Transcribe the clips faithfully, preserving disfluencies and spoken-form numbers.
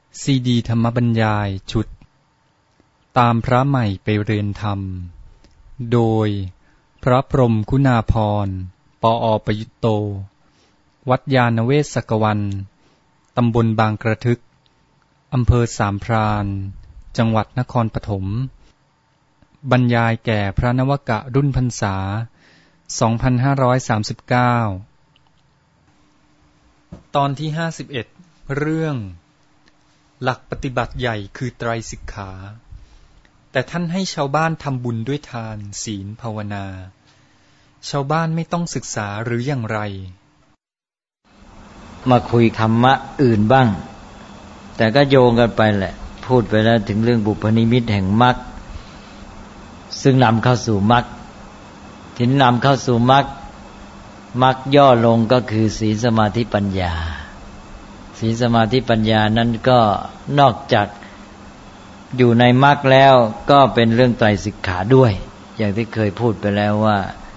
ซีดีธรรมบรรยายชุดตามพระใหม่ไปเรียนธรรมโดยพระพรหมคุณาภรณ์ ปอ.ประยุตโตวัดยานเวศกวันตำบลบางกระทึกอำเภอสามพรานจังหวัดนครปฐมบรรยายแก่พระนวกะรุ่นพรรษาสองพันห้าร้อยสามสิบเก้าตอนที่ห้าสิบเอ็ดเรื่องหลักปฏิบัติใหญ่คือไตรสิกขาแต่ท่านให้ชาวบ้านทำบุญด้วยทานศีลภาวนาชาวบ้านไม่ต้องศึกษาหรืออย่างไรมาคุยธรรมะอื่นบ้างแต่ก็โยงกันไปแหละพูดไปแล้วถึงเรื่องบุพนิมิตแห่งมรรคซึ่งนำเข้าสู่มรรคที่นำเข้าสู่มรรคมรรคย่อลงก็คือศีลสมาธิปัญญาศีลสมาธิปัญญานั้นก็นอกจากอยู่ในมรรคแล้วก็เป็นเรื่องไตรสิกขาด้วยอย่างที่เคยพูดไปแล้วว่า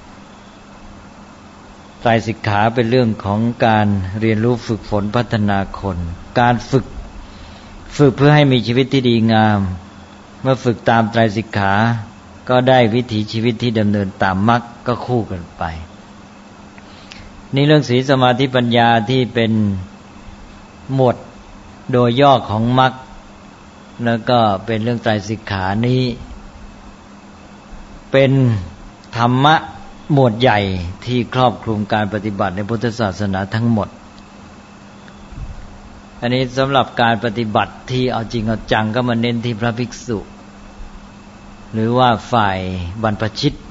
ไตรสิกขาเป็นเรื่องของการเรียนรู้ฝึกฝนพัฒนาคนการฝึกฝึกเพื่อให้มีชีวิตที่ดีงามเมื่อฝึกตามไตรสิกขาก็ได้วิถีชีวิตที่ดำเนินตามมรรคก็คู่กันไปนี่เรื่องศีลสมาธิปัญญาที่เป็นหมวดโดยย่อของมรรคแล้วก็เป็นเรื่องไตรสิกขานี้เป็นธรรมะหมวดใหญ่ที่ครอบคลุมการปฏิบัติในพุทธศาสนาทั้งหมดอันนี้สำหรับการปฏิบัติที่เอาจริงเอาจังก็มาเน้นที่พระภิกษุหรือว่าฝ่ายบรรพชิต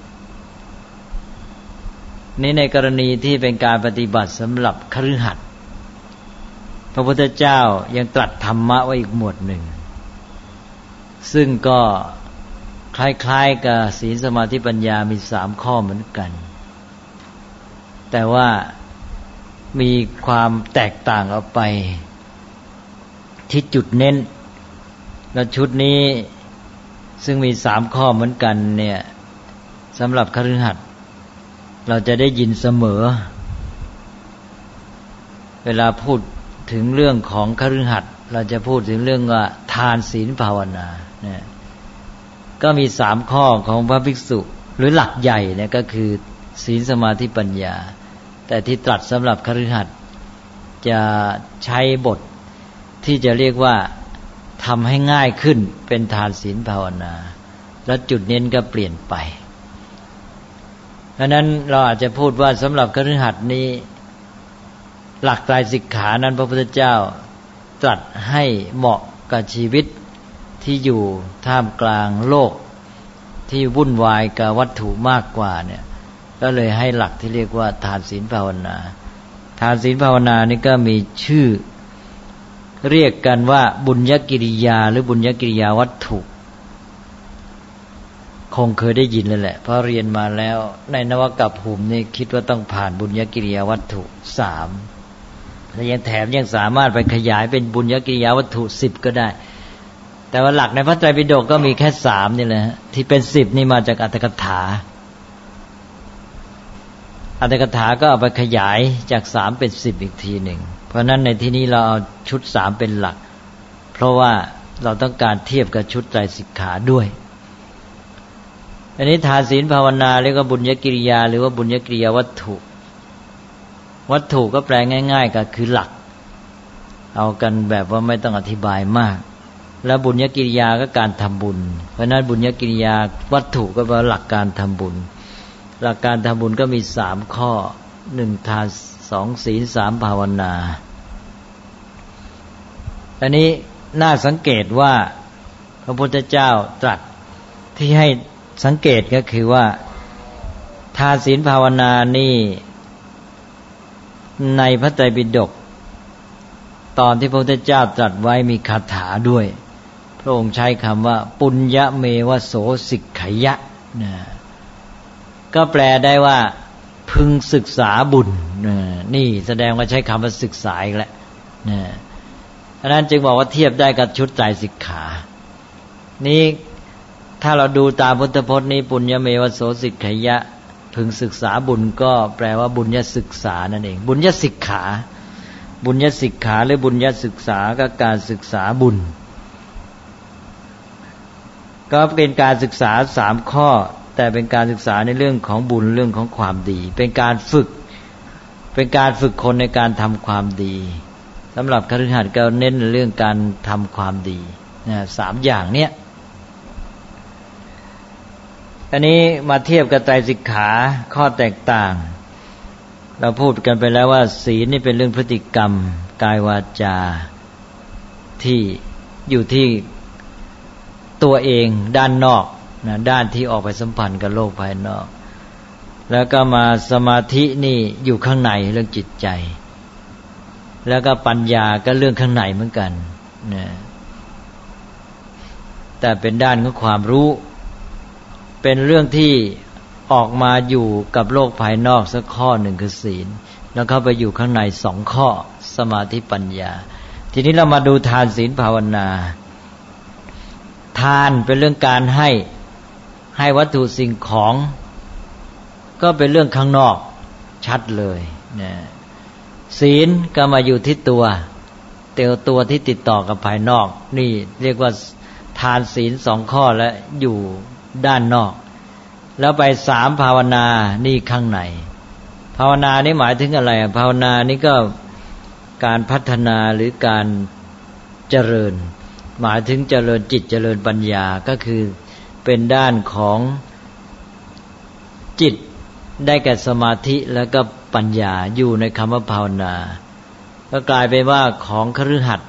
นี่ในกรณีที่เป็นการปฏิบัติสำหรับคฤหัสถ์พระพุทธเจ้ายังตรัสธรรมะไว้อีกหมวดหนึ่งซึ่งก็คล้ายๆกับศีลสมาธิปัญญามีสามข้อเหมือนกันแต่ว่ามีความแตกต่างออกไปที่จุดเน้นและชุดนี้ซึ่งมีสามข้อเหมือนกันเนี่ยสำหรับคฤหัสถ์เราจะได้ยินเสมอเวลาพูดถึงเรื่องของคฤหัสถ์เราจะพูดถึงเรื่องว่าทานศีลภาวนาเนี่ยก็มีสามข้อของพระภิกษุหรือหลักใหญ่เนี่ยก็คือศีลสมาธิปัญญาแต่ที่ตรัสสำหรับคฤหัสถ์จะใช้บทที่จะเรียกว่าทำให้ง่ายขึ้นเป็นทานศีลภาวนาแล้วจุดเน้นก็เปลี่ยนไปเพราะนั้นเราอาจจะพูดว่าสำหรับคฤหัสถ์นี้หลักไตรสิกขานั้นพระพุทธเจ้าตรัสให้เหมาะกับชีวิตที่อยู่ท่ามกลางโลกที่วุ่นวายกับวัตถุมากกว่าเนี่ยก็เลยให้หลักที่เรียกว่าทานศีลภาวนาทานศีลภาวนานี่ก็มีชื่อเรียกกันว่าบุญญกิริยาหรือบุญญกิริยาวัตถุคงเคยได้ยินแล้วแหละเพราะเรียนมาแล้วในนวกัปภูมินี่คิดว่าต้องผ่านบุญญกิริยาวัตถุสามและยังแถมยังสามารถไปขยายเป็นบุญญกิริยาวัตถุสิบก็ได้แต่ว่าหลักในพระไตรปิฎกก็มีแค่สามนี่แหละที่เป็นสิบนี่มาจากอรรถกถาอรรถกถาก็เอาไปขยายจากสามเป็นสิบอีกทีหนึ่งเพราะนั้นในที่นี้เราเอาชุดสามเป็นหลักเพราะว่าเราต้องการเทียบกับชุดไตรสิกขาด้วยอันนี้ทานศีลภาวนาเรียกว่าบุญญกิริยาหรือว่าบุญญกิริยาวัตถุวัตถุก็แปลง่ายๆก็คือหลักเอากันแบบว่าไม่ต้องอธิบายมากแล้วบุญญกิริยาก็การทำบุญเพราะนั้นบุญญกิริยาวัตถุก็แปลว่าหลักการทำบุญหลักการทำบุญก็มีสามข้อหนึ่งทานสองศีลสามภาวนาอันนี้น่าสังเกตว่าพระพุทธเจ้าตรัสที่ให้สังเกตก็คือว่าทานศีลภาวนานี่ในพระไตรปิฎกตอนที่พระพุทธเจ้าตรัสไว้มีคาถาด้วยพระองค์ใช้คำว่าปุญญเมวะโสสิกขยะนะก็แปลได้ว่าพึงศึกษาบุญนี่แสดงว่าใช้คำว่าศึกษาอีกแล้วนะฉะนั้นจึงบอกว่าเทียบได้กับชุดไตรสิกขานี้ถ้าเราดูตามพุทธพจน์นี้ปุญญเมวะโสสิกขยะพึงศึกษาบุญก็แปลว่าบุญญศึกษานั่นเองบุญญสิกขาบุญญสิกขาหรือบุญญศึกษาก็การศึกษาบุญก็เป็นการศึกษาสามข้อแต่เป็นการศึกษาในเรื่องของบุญเรื่องของความดีเป็นการฝึกเป็นการฝึกคนในการทำความดีสำหรับคฤหัสถ์ก็เน้นเรื่องการทำความดีนะสามอย่างเนี้ยอันนี้มาเทียบกับไตรสิกขาข้อแตกต่างเราพูดกันไปแล้วว่าศีลนี่เป็นเรื่องพฤติกรรมกายวาจาที่อยู่ที่ตัวเองด้านนอกนะด้านที่ออกไปสัมพันธ์กับโลกภายนอกแล้วก็มาสมาธินี่อยู่ข้างในเรื่องจิตใจแล้วก็ปัญญาก็เรื่องข้างในเหมือนกันนะแต่เป็นด้านของความรู้เป็นเรื่องที่ออกมาอยู่กับโลกภายนอกสักข้อหนึ่งคือศีลแล้วเข้าไปอยู่ข้างในสองข้อสมาธิปัญญาทีนี้เรามาดูทานศีลภาวนาทานเป็นเรื่องการให้ให้วัตถุสิ่งของก็เป็นเรื่องข้างนอกชัดเลยนะศีลก็มาอยู่ที่ตัวเตียวตัวที่ติดต่อกับภายนอกนี่เรียกว่าทานศีลสองข้อและอยู่ด้านนอกแล้วไปสามภาวนานี่ข้างในภาวนานี่หมายถึงอะไรภาวนานี่ก็การพัฒนาหรือการเจริญหมายถึงเจริญจิตเจริญปัญญาก็คือเป็นด้านของจิตได้แก่สมาธิแล้วก็ปัญญาอยู่ในคำว่าภาวนาก็กลายเป็นว่าของคฤหัสถ์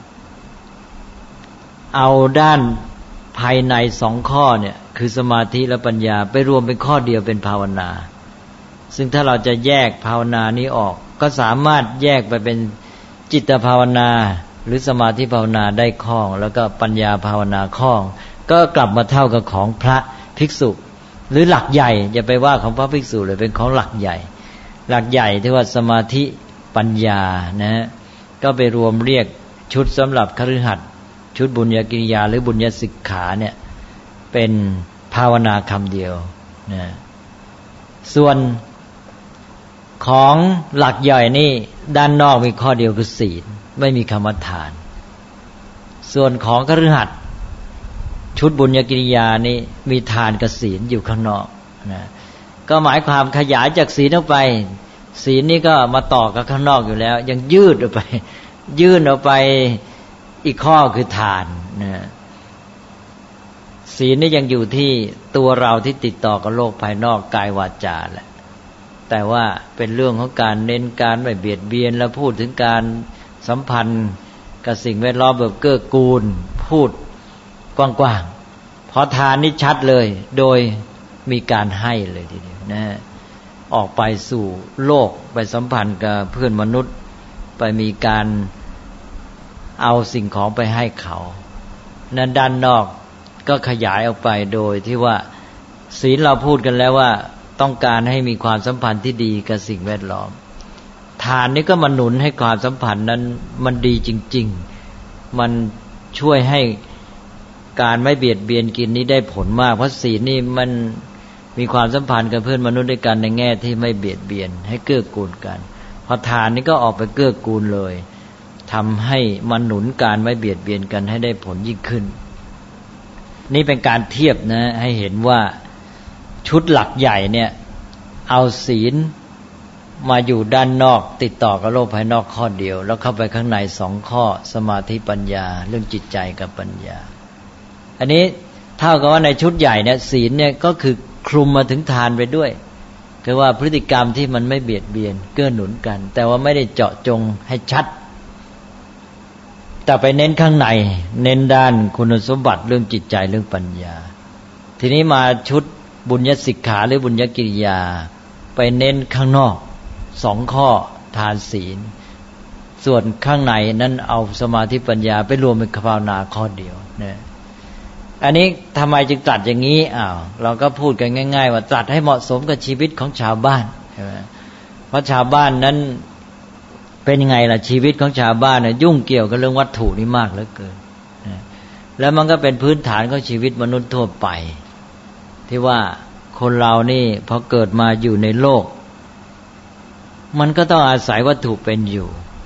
เอาด้านภายในสองข้อเนี่ยคือสมาธิและปัญญาไปรวมเป็นข้อเดียวเป็นภาวนาซึ่งถ้าเราจะแยกภาวนานี้ออกก็สามารถแยกไปเป็นจิตภาวนาหรือสมาธิภาวนาได้ข้องแล้วก็ปัญญาภาวนาข้องก็กลับมาเท่ากับของพระภิกษุหรือหลักใหญ่อย่าไปว่าของพระภิกษุเลยเป็นของหลักใหญ่หลักใหญ่ที่ว่าสมาธิปัญญานะฮะก็ไปรวมเรียกชุดสำหรับคฤหัสถ์ชุดบุญญกิริยาหรือบุญญสิกขาเนี่ยเป็นภาวนาคำเดียวนะส่วนของหลักใหญ่นี่ด้านนอกมีข้อเดียวคือศีลไม่มีคำว่าทานส่วนของคฤหัสถ์ชุดบุญญกิริยานี่มีทานกับศีลอยู่ข้างนอกนะก็หมายความขยายจากศีลออกไปศีลนี่ก็มาต่อกับข้างนอกอยู่แล้วยังยืดออกไปยื่นออกไปอีกข้อคือทานนะศีลนี่ยังอยู่ที่ตัวเราที่ติดต่อกับโลกภายนอกกายวาจาแหละแต่ว่าเป็นเรื่องของการเน้นการไม่เบียดเบียนแล้วพูดถึงการสัมพันธ์กับสิ่งแวดล้อมแบบเกื้อกูลพูดกว้างๆพอทานนี่ชัดเลยโดยมีการให้เลยทีเดียวนะออกไปสู่โลกไปสัมพันธ์กับเพื่อนมนุษย์ไปมีการเอาสิ่งของไปให้เขานั้นด้านนอกก็ขยายออกไปโดยที่ว่าศีลเราพูดกันแล้วว่าต้องการให้มีความสัมพันธ์ที่ดีกับสิ่งแวดล้อมทานนี่ก็มาหนุนให้ความสัมพันธ์นั้นมันดีจริงๆมันช่วยให้การไม่เบียดเบียนกินนี้ได้ผลมากเพราะศีลนี่มันมีความสัมพันธ์กับเพื่อนมนุษย์ด้วยกันในแง่ที่ไม่เบียดเบียนให้เกื้อกูลกันพอทานนี่ก็ออกไปเกื้อกูลเลยทำให้มันหนุนการไม่เบียดเบียนกันให้ได้ผลยิ่งขึ้นนี่เป็นการเทียบนะให้เห็นว่าชุดหลักใหญ่เนี่ยเอาศีลมาอยู่ด้านนอกติดต่อกับโลกภายนอกข้อเดียวแล้วเข้าไปข้างในสองข้อสมาธิปัญญาเรื่องจิตใจกับปัญญาอันนี้เท่ากับว่าในชุดใหญ่เนี่ยศีลเนี่ยก็คือคลุมมาถึงทานไปด้วยคือว่าพฤติกรรมที่มันไม่เบียดเบียนเกื้อหนุนกันแต่ว่าไม่ได้เจาะจงให้ชัดแต่ไปเน้นข้างในเน้นด้านคุณสมบัติเรื่องจิตใจเรื่องปัญญาทีนี้มาชุดบุญญสิกขาหรือบุญญกิริยาไปเน้นข้างนอกสองข้อทานศีลส่วนข้างในนั้นเอาสมาธิปัญญาไปรวมเป็นภาวนาข้อเดียวนะอันนี้ทำไมจึงตรัสอย่างนี้อ้าวเราก็พูดกันง่ายๆว่าตรัสให้เหมาะสมกับชีวิตของชาวบ้านใช่ไหมเพราะชาวบ้านนั้นเป็นยังไงล่ะชีวิตของชาวบ้านเนี่ยยุ่งเกี่ยวกับเรื่องวัตถุนี่มากเหลือเกินแล้วมันก็เป็นพื้นฐานของชีวิตมนุษย์ทั่วไปที่ว่าคนเรานี่พอเกิดมาอยู่ในโลกมันก็ต้องอาศัยวัตถุเป็นอยู่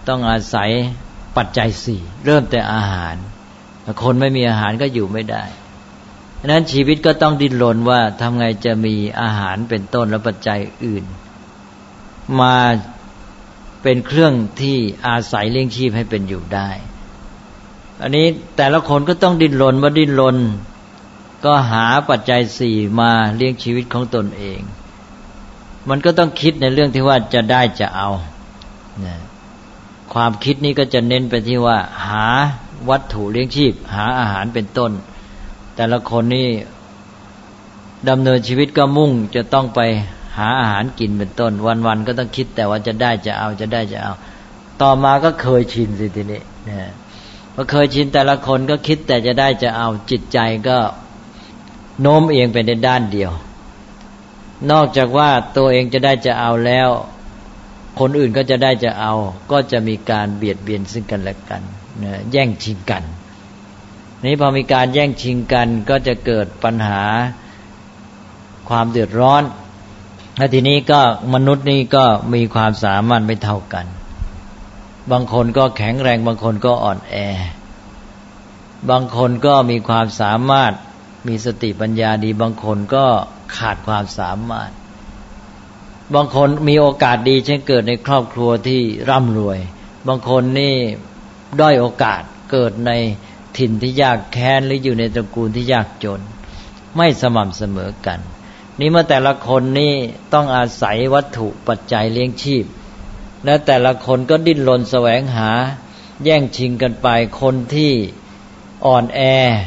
ต้องอาศัยปัจจัยสี่เริ่มแต่อาหารคนไม่มีอาหารก็อยู่ไม่ได้ฉะนั้นชีวิตก็ต้องดิ้นรนว่าทำไงจะมีอาหารเป็นต้นและปัจจัยอื่นมาเป็นเครื่องที่อาศัยเลี้ยงชีพให้เป็นอยู่ได้อันนี้แต่ละคนก็ต้องดิ้นรนว่าดิ้นรนก็หาปัจจัยสี่มาเลี้ยงชีวิตของตนเองมันก็ต้องคิดในเรื่องที่ว่าจะได้จะเอานะความคิดนี้ก็จะเน้นไปที่ว่าหาวัตถุเลี้ยงชีพหาอาหารเป็นต้นแต่ละคนนี่ดำเนินชีวิตก็มุ่งจะต้องไปหาอาหารกินเป็นต้นวันๆก็ต้องคิดแต่ว่าจะได้จะเอาจะได้จะเอาต่อมาก็เคยชินสิทีนี้นะพอเคยชินแต่ละคนก็คิดแต่จะได้จะเอาจิตใจก็โน้มเอียงไปในด้านเดียวนอกจากว่าตัวเองจะได้จะเอาแล้วคนอื่นก็จะได้จะเอาก็จะมีการเบียดเบียนซึ่งกันและกันนะแย่งชิงกันนี้พอมีการแย่งชิงกันก็จะเกิดปัญหาความเดือดร้อนและทีนี้ก็มนุษย์นี่ก็มีความสามารถไม่เท่ากันบางคนก็แข็งแรงบางคนก็อ่อนแอบางคนก็มีความสามารถมีสติปัญญาดีบางคนก็ขาดความสามารถบางคนมีโอกาสดีเช่นเกิดในครอบครัวที่ร่ำรวยบางคนนี่ด้อยโอกาสเกิดในถิ่นที่ยากแค้นหรืออยู่ในตระกูลที่ยากจนไม่สม่ำเสมอกันนี่เมื่อแต่ละคนนี่ต้องอาศัยวัตถุปัจจัยเลี้ยงชีพและแต่ละคนก็ดิ้นรนแสวงหาแย่งชิงกันไปคนที่อ่อนแอ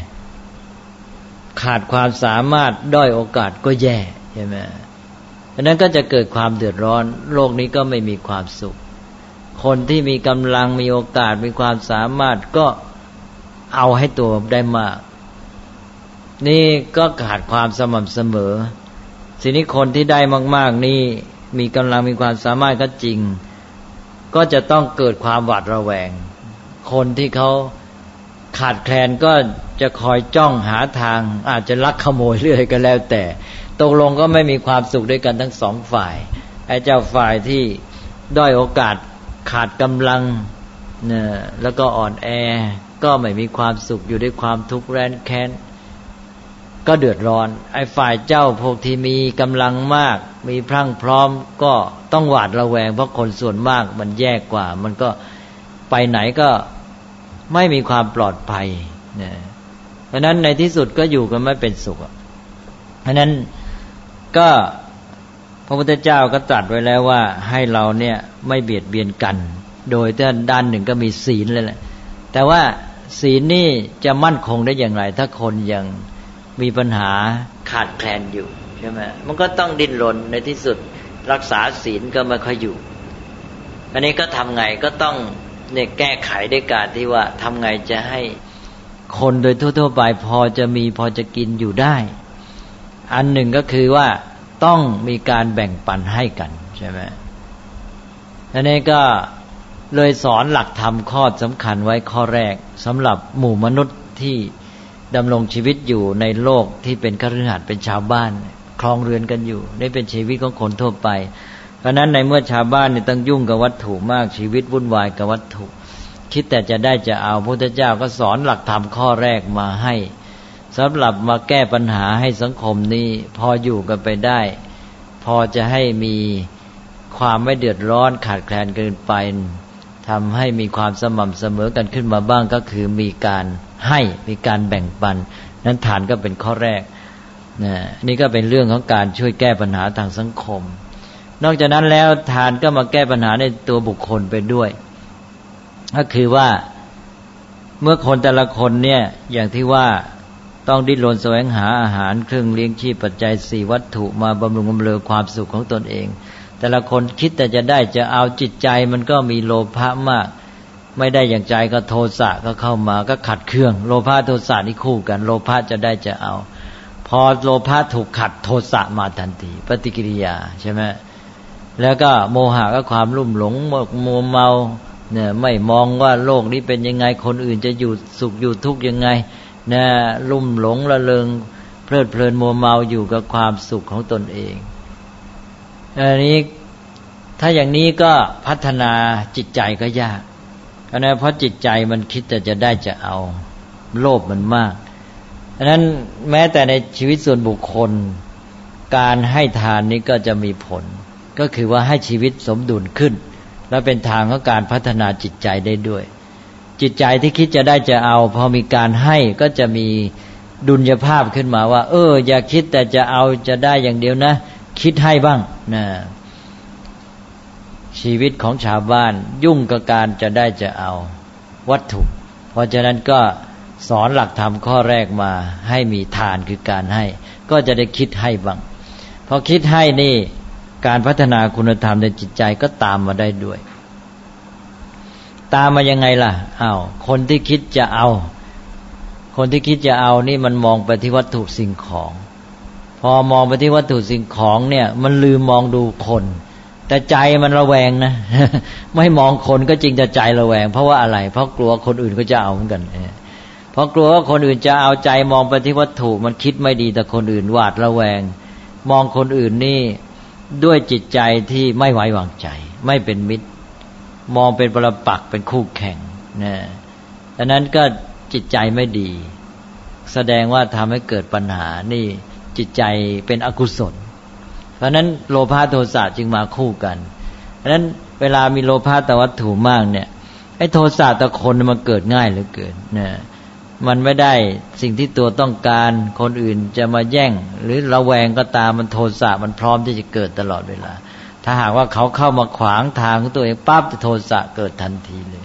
ขาดความสามารถด้อยโอกาสก็แย่ใช่ไหมเพราะนั้นก็จะเกิดความเดือดร้อนโลกนี้ก็ไม่มีความสุขคนที่มีกำลังมีโอกาสมีความสามารถก็เอาให้ตัวได้มากนี่ก็ขาดความสม่ำเสมอทีนี้คนที่ได้มากๆนี่มีกำลังมีความสามารถก็จริงก็จะต้องเกิดความหวาดระแวงคนที่เขาขาดแคลนก็จะคอยจ้องหาทางอาจจะลักขโมยเรื่อยก็แล้วแต่ตกลงก็ไม่มีความสุขด้วยกันทั้งสองฝ่ายไอ้เจ้าฝ่ายที่ด้อยโอกาสขาดกำลังเนี่ยแล้วก็อ่อนแอก็ไม่มีความสุขอยู่ด้วยความทุกข์แร้นแค้นก็เดือดร้อนไอ้ฝ่ายเจ้าพวกที่มีกำลังมากมีพรั่งพร้อมก็ต้องหวาดระแวงเพราะคนส่วนมากมันแย่กว่ามันก็ไปไหนก็ไม่มีความปลอดภัยเนี่ยเพราะนั้นในที่สุดก็อยู่กันไม่เป็นสุขเพราะนั้นก็พระพุทธเจ้าก็ตรัสไว้แล้วว่าให้เราเนี่ยไม่เบียดเบียนกันโดยด้านหนึ่งก็มีศีลเลยแหละแต่ว่าศีลนี่จะมั่นคงได้อย่างไรถ้าคนยังมีปัญหาขาดแคลนอยู่ใช่ไหมมันก็ต้องดิ้นรนในที่สุดรักษาศีลก็ไม่ค่อยอยู่อันนี้ก็ทำไงก็ต้องเนี่ยแก้ไขด้วยการที่ว่าทำไงจะให้คนโดยทั่วๆไปพอจะมีพอจะกินอยู่ได้อันหนึ่งก็คือว่าต้องมีการแบ่งปันให้กันใช่ไหมอันนี้ก็เลยสอนหลักธรรมข้อสำคัญไว้ข้อแรกสำหรับหมู่มนุษย์ที่ดำรงชีวิตอยู่ในโลกที่เป็นคฤหัสถ์เป็นชาวบ้านครองเรือนกันอยู่นี่เป็นชีวิตของคนทั่วไปเพราะนั้นในเมื่อชาวบ้านนี่ต้องยุ่งกับวัตถุมากชีวิตวุ่นวายกับวัตถุคิดแต่จะได้จะเอาพระพุทธเจ้าก็สอนหลักธรรมข้อแรกมาให้สำหรับมาแก้ปัญหาให้สังคมนี้พออยู่กันไปได้พอจะให้มีความไม่เดือดร้อนขาดแคลนเกินไปทำให้มีความสม่ำเสมอกันขึ้นมาบ้างก็คือมีการให้มีการแบ่งปันนั้นฐานก็เป็นข้อแรกนะนี่ก็เป็นเรื่องของการช่วยแก้ปัญหาทางสังคมนอกจากนั้นแล้วทานก็มาแก้ปัญหาในตัวบุคคลไปด้วยก็คือว่าเมื่อคนแต่ละคนเนี่ยอย่างที่ว่าต้องดิ้นรนแสวงหาอาหารเครื่องเลี้ยงชีพปัจจัยสี่วัตถุมาบำรุงบำเรอความสุขของตนเองแต่ละคนคิดแต่จะได้จะเอาจิตใจมันก็มีโลภะมากไม่ได้อย่างใจก็โทสะก็เข้ามาก็ขัดเคืองโลภะโทสะนี่คู่กันโลภะจะได้จะเอาพอโลภะถูกขัดโทสะมาทันทีปฏิกิริยาใช่ไหมแล้วก็โมหะก็ความลุ่มหลงมัวเมาเนี่ยไม่มองว่าโลกนี้เป็นยังไงคนอื่นจะอยู่สุขอยู่ทุกข์ยังไงนะลุ่มหลงละเลงเพลิดเพลินมัวเมาอยู่กับความสุขของตนเองอันนี้ถ้าอย่างนี้ก็พัฒนาจิตใจก็ยากเพราะนั้นเพราะจิตใจมันคิดแต่จะได้จะเอาโลภมันมากเพราะนั้นแม้แต่ในชีวิตส่วนบุคคลการให้ทานนี้ก็จะมีผลก็คือว่าให้ชีวิตสมดุลขึ้นและเป็นทางของการพัฒนาจิตใจได้ด้วยจิตใจที่คิดจะได้จะเอาพอมีการให้ก็จะมีดุลยภาพขึ้นมาว่าเอออย่าคิดแต่จะเอาจะได้อย่างเดียวนะคิดให้บ้างนะชีวิตของชาวบ้านยุ่งกับการจะได้จะเอาวัตถุเพราะฉะนั้นก็สอนหลักธรรมข้อแรกมาให้มีทานคือการให้ก็จะได้คิดให้บ้างพอคิดให้นี่การพัฒนาคุณธรรมในจิตใจก็ตามมาได้ด้วยตามมายังไงล่ะอ้าวคนที่คิดจะเอาคนที่คิดจะเอานี่มันมองไปที่วัตถุสิ่งของพอมองไปที่วัตถุสิ่งของเนี่ยมันลืมมองดูคนแต่ใจมันระแวงนะ ไม่มองคนก็จริงแต่ใจระแวงเพราะว่าอะไรเพราะกลัวคนอื่นก็จะเอาเหมือนกันเพราะกลัวว่าคนอื่นจะเอาใจมองไปที่วัตถุมันคิดไม่ดีแต่คนอื่นหวาดระแวงมองคนอื่นนี่ด้วยจิตใจที่ไม่ไว้วางใจไม่เป็นมิตรมองเป็นปรปักษ์เป็นคู่แข่งนะดังนั้นก็จิตใจไม่ดีแสดงว่าทำให้เกิดปัญหานี่จิตใจเป็นอกุศลเพราะนั้นโลภะโทสะจึงมาคู่กันเพราะนั้นเวลามีโลภะต่อวัตถุมากเนี่ยไอ้โทสะต่อคนมันเกิดง่ายเหลือเกินนะมันไม่ได้สิ่งที่ตัวต้องการคนอื่นจะมาแย่งหรือระแวงก็ตามมันโทสะมันพร้อมที่จะเกิดตลอดเวลาถ้าหากว่าเขาเข้ามาขวางทางของตัวเองปั๊บโทสะเกิดทันทีเลย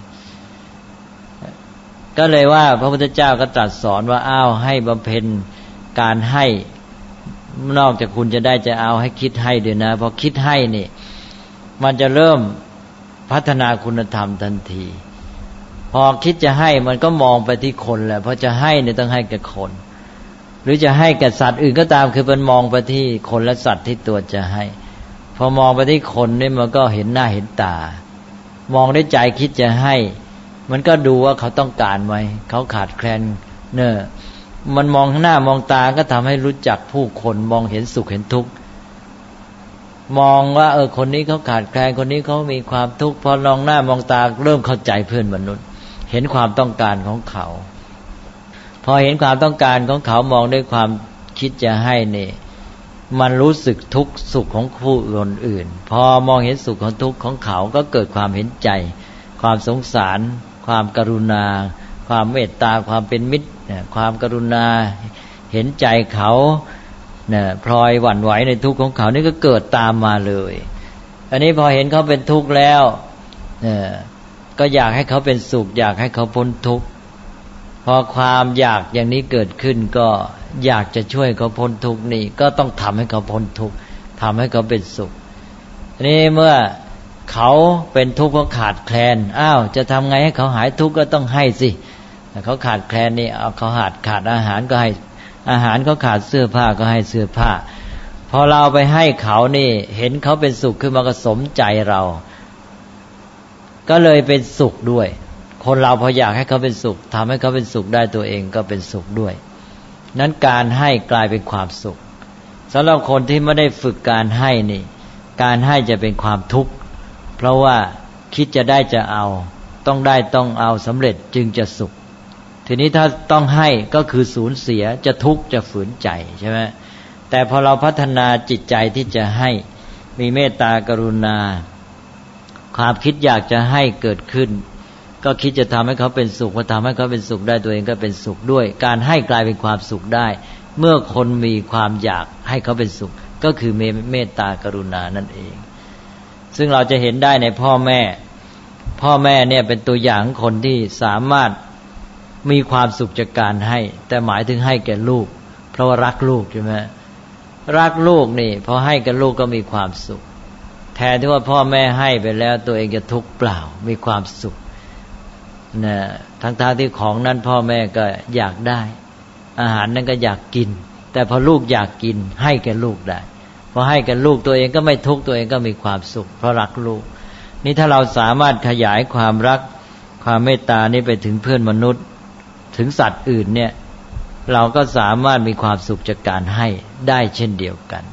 ก็เลยว่าพระพุทธเจ้าก็ตรัสสอนว่าอ้าวให้บำเพ็ญการให้นอกจากคุณจะได้จะเอาให้คิดให้ด้วยนะพอคิดให้นี่มันจะเริ่มพัฒนาคุณธรรมทันทีพอคิดจะให้มันก็มองไปที่คนแหละเพราะจะให้เนี่ยต้องให้แก่คนหรือจะให้แก่สัตว์อื่นก็ตามคือมันมองไปที่คนและสัตว์ที่ตัวจะให้พอมองไปที่คนนี่มันก็เห็นหน้าเห็นตามองด้วยใจคิดจะให้มันก็ดูว่าเขาต้องการไหมเขาขาดแคลนเนอะมันมองข้างหน้ามองตาก็ทำให้รู้จักผู้คนมองเห็นสุขเห็นทุกข์มองว่าเออคนนี้เขาขาดแคลนคนนี้เขามีความทุกข์พอมองหน้ามองตาเริ่มเข้าใจเพื่อนมนุษย์เห็นความต้องการของเขาพอเห็นความต้องการของเขามองด้วยความคิดจะให้นี่มันรู้สึกทุกข์สุขของผู้อื่นพอมองเห็นสุขของทุกข์ของเขาก็เกิดความเห็นใจความสงสารความกรุณาความเมตตาความเป็นมิตรความกรุณาเห็นใจเขาเนี่ยพลอยหวั่นไหวในทุกข์ของเขานี่ก็เกิดตามมาเลยอันนี้พอเห็นเขาเป็นทุกข์แล้วเนี่ยก็อยากให้เขาเป็นสุขอยากให้เขาพ้นทุกข์พอความอยากอย่างนี้เกิดขึ้นก็อยากจะช่วยเขาพ้นทุกข์นี่ก็ต้องทำให้เขาพ้นทุกข์ทำให้เขาเป็นสุขอันนี้เมื่อเขาเป็นทุกข์เพราะขาดแคลนอ้าวจะทำไงให้เขาหายทุกข์ก็ต้องให้สิเขาขาดแคลนนี่เอาเขาขาดขาดอาหารก็ให้อาหารเขาขาดเสื้อผ้าก็ให้เสื้อผ้าพอเราไปให้เขานี่เห็นเขาเป็นสุขขึ้นมาก็สมใจเราก็เลยเป็นสุขด้วยคนเราพออยากให้เขาเป็นสุขทำให้เขาเป็นสุขได้ตัวเองก็เป็นสุขด้วยนั้นการให้กลายเป็นความสุขสำหรับคนที่ไม่ได้ฝึกการให้นี่การให้จะเป็นความทุกข์เพราะว่าคิดจะได้จะเอาต้องได้ต้องเอาสำเร็จจึงจะสุขทีนี้ถ้าต้องให้ก็คือสูญเสียจะทุกข์จะฝืนใจใช่ไหมแต่พอเราพัฒนาจิตใจที่จะให้มีเมตตากรุณาความคิดอยากจะให้เกิดขึ้นก็คิดจะทำให้เขาเป็นสุขพอทำให้เขาเป็นสุขได้ตัวเองก็เป็นสุขด้วยการให้กลายเป็นความสุขได้เมื่อคนมีความอยากให้เขาเป็นสุขก็คือเมตตากรุณานั่นเองซึ่งเราจะเห็นได้ในพ่อแม่พ่อแม่เนี่ยเป็นตัวอย่างคนที่สามารถมีความสุขจากการให้แต่หมายถึงให้แก่ลูกเพราะว่ารักลูกใช่ไหมรักลูกนี่พอให้กับลูกก็มีความสุขแทนที่ว่าพ่อแม่ให้ไปแล้วตัวเองจะทุกข์เปล่ามีความสุขนะทั้งๆที่ของนั้นพ่อแม่ก็อยากได้อาหารนั้นก็อยากกินแต่พอลูกอยากกินให้แก่ลูกได้พอให้แก่ลูกตัวเองก็ไม่ทุกข์ตัวเองก็มีความสุขเพราะรักลูกนี่ถ้าเราสามารถขยายความรักความเมตตานี้ไปถึงเพื่อนมนุษย์ถึงสัตว์อื่นเนี่ยเราก็สามารถมีความสุขจากการให้ได้เช่นเดียวกัน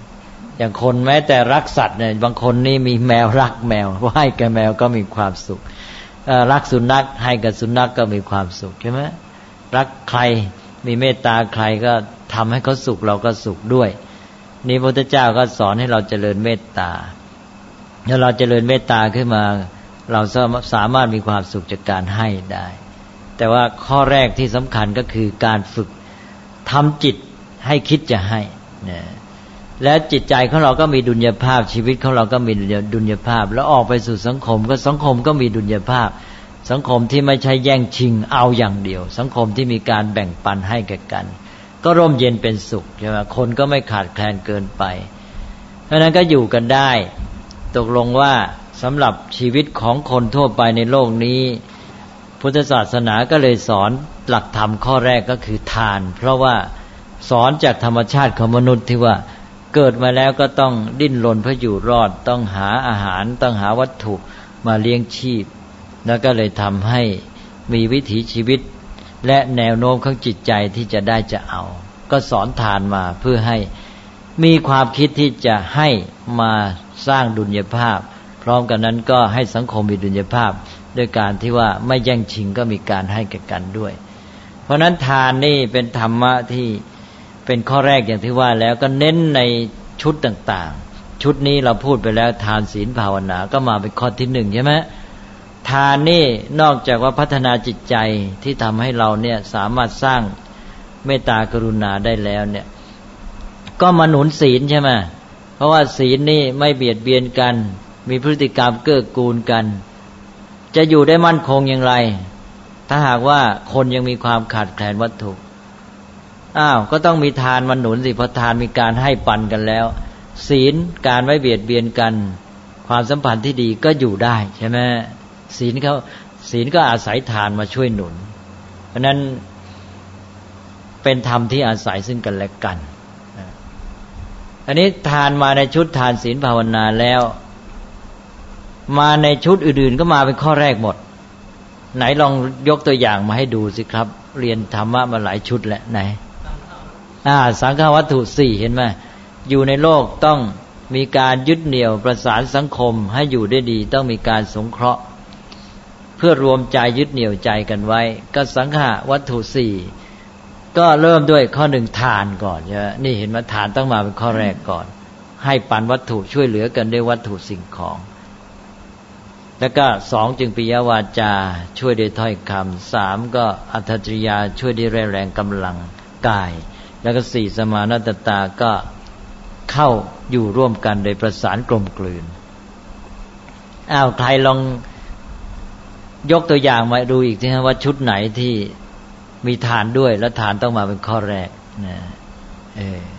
อย่างคนแม้แต่รักสัตว์เนี่ยบางคนนี่มีแมวรักแมวให้แก่แมวก็มีความสุขรักสุนัขให้กับสุนัขก็มีความสุขใช่ไหมรักใครมีเมตตาใครก็ทำให้เขาสุขเราก็สุขด้วยนี่พระพุทธเจ้าก็สอนให้เราเจริญเมตตาถ้าเราเจริญเมตตาขึ้นมาเราสามารถมีความสุขจากการให้ได้แต่ว่าข้อแรกที่สำคัญก็คือการฝึกทำจิตให้คิดจะให้นะและจิตใจของเราก็มีดุลยภาพชีวิตของเราก็มีดุลยภาพแล้วออกไปสู่สังคมก็สังคมก็มีดุลยภาพสังคมที่ไม่ใช่แย่งชิงเอาอย่างเดียวสังคมที่มีการแบ่งปันให้แก่กันก็ร่มเย็นเป็นสุขใช่ไหมคนก็ไม่ขาดแคลนเกินไปเพราะนั้นก็อยู่กันได้ตกลงว่าสำหรับชีวิตของคนทั่วไปในโลกนี้พุทธศาสนาก็เลยสอนหลักธรรมข้อแรกก็คือทานเพราะว่าสอนจากธรรมชาติของมนุษย์ที่ว่าเกิดมาแล้วก็ต้องดิ้นรนเพื่ออยู่รอดต้องหาอาหารต้องหาวัตถุมาเลี้ยงชีพแล้วก็เลยทำให้มีวิถีชีวิตและแนวโน้มของจิตใจที่จะได้จะเอาก็สอนทานมาเพื่อให้มีความคิดที่จะให้มาสร้างดุลยภาพพร้อมกันนั้นก็ให้สังคมมีดุลยภาพด้วยการที่ว่าไม่แย่งชิงก็มีการให้แก่กันด้วยเพราะนั้นทานนี่เป็นธรรมะที่เป็นข้อแรกอย่างที่ว่าแล้วก็เน้นในชุดต่างๆชุดนี้เราพูดไปแล้วทานศีลภาวนาก็มาเป็นข้อที่หนึ่งใช่ไหมทานนี่นอกจากว่าพัฒนาจิตใจที่ทำให้เราเนี่ยสามารถสร้างเมตตากรุณาได้แล้วเนี่ยก็มาหนุนศีลใช่ไหมเพราะว่าศีลนี่ไม่เบียดเบียนกันมีพฤติกรรมเกื้อกูลกันจะอยู่ได้มั่นคงอย่างไรถ้าหากว่าคนยังมีความขาดแคลนวัตถุอ้าวก็ต้องมีทานมาหนุนสิเพราะทานมีการให้ปันกันแล้วศีลการไม่เบียดเบียนกันความสัมพันธ์ที่ดีก็อยู่ได้ใช่ไหมศีลเขาศีลก็อาศัยทานมาช่วยหนุนเพราะนั้นเป็นธรรมที่อาศัยซึ่งกันและกันอันนี้ทานมาในชุดทานศีลภาวนาแล้วมาในชุดอื่นๆก็มาเป็นข้อแรกหมดไหนลองยกตัวอย่างมาให้ดูสิครับเรียนธรรมะมาหลายชุดแล้วไหนอ่าสังฆวัตถุสี่เห็นไหมอยู่ในโลกต้องมีการยึดเหนี่ยวประสานสังคมให้อยู่ได้ดีต้องมีการสงเคราะห์เพื่อรวมใจยึดเหนี่ยวใจกันไว้ก็สังฆวัตถุสี่ก็เริ่มด้วยข้อหนึ่งทานก่อนใช่ไหมนี่เห็นไหมทานต้องมาเป็นข้อแรกก่อนให้ปันวัตถุช่วยเหลือกันด้วยวัตถุสิ่งของแล้วก็สองจึงปิยวาจาช่วยด้วยถ้อยคำสามก็อัตถจริยาช่วยด้วยแรงกำลังกายแล้วก็สี่สมานัตตาก็เข้าอยู่ร่วมกันโดยประสานกลมกลืนอ้าวใครลองยกตัวอย่างมาดูอีกทีว่าชุดไหนที่มีทานด้วยแล้วทานต้องมาเป็นข้อแรกนะเออ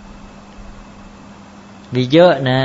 มีเยอะนะ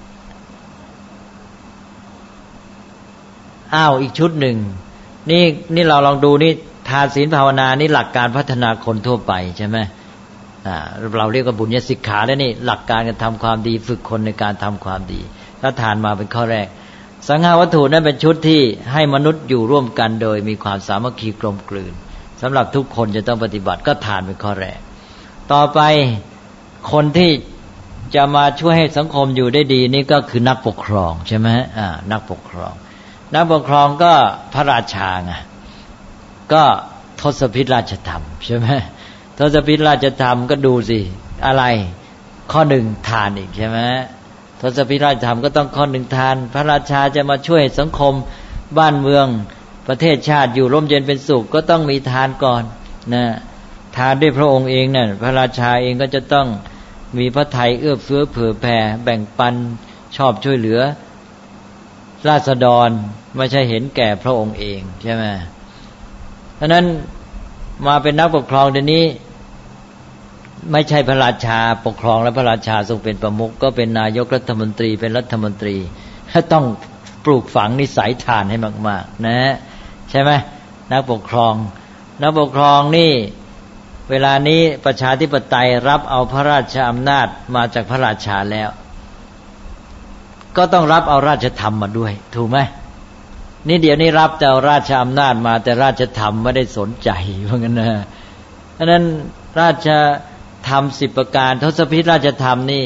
อ้าวอีกชุดหนึ่งนี่นี่เราลองดูนี่ทานศีลภาวนานี่หลักการพัฒนาคนทั่วไปใช่ไหมอ่าเราเรียกว่าบุญญสิกขาแล้วนี่หลักการการทำความดีฝึกคนในการทำความดีถ้าทานมาเป็นข้อแรกสังฆวัตถุนั้นเป็นชุดที่ให้มนุษย์อยู่ร่วมกันโดยมีความสามัคคีกลมกลืนสำหรับทุกคนจะต้องปฏิบัติก็ทานเป็นข้อแรกต่อไปคนที่จะมาช่วยให้สังคมอยู่ได้ดีนี่ก็คือนักปกครองใช่ไหมอ่านักปกครองนักปกครองก็พระราชาไงก็ทศพิธราชธรรมใช่ไหมทศพิธราชธรรมก็ดูสิอะไรข้อหนึ่งทานอีกใช่ไหมทศพิธราชธรรมก็ต้องข้อหนึ่งทานพระราชาจะมาช่วยสังคมบ้านเมืองประเทศชาติอยู่ร่มเย็นเป็นสุขก็ต้องมีทานก่อนนะทานด้วยพระองค์เองเนี่ยพระราชาเองก็จะต้องมีพระทัยเอื้อเฟื้อเผื่อแผ่แบ่งปันชอบช่วยเหลือราษฎรไม่ใช่เห็นแก่พระองค์เองใช่ไหมเพราะนั้นมาเป็นนักปกครองเดี๋ยวนี้ไม่ใช่พระราชาปกครองและพระราชาทรงเป็นประมุขก็เป็นนายกรัฐมนตรีเป็นรัฐมนตรีต้องปลูกฝังนิสัยทานให้มากๆนะใช่ไหมนักปกครองนักปกครองนี่เวลานี้ประชาธิปไตยรับเอาพระราชอำนาจมาจากพระราชาแล้วก็ต้องรับเอาราชธรรมมาด้วยถูกไหมนี่เดี๋ยวนี้รับแต่ราชอำนาจมาแต่ราชธรรมไม่ได้สนใจเพราะงั้นนะเพราะนั้นราชธรรมสิบประการทศพิธราชธรรมนี่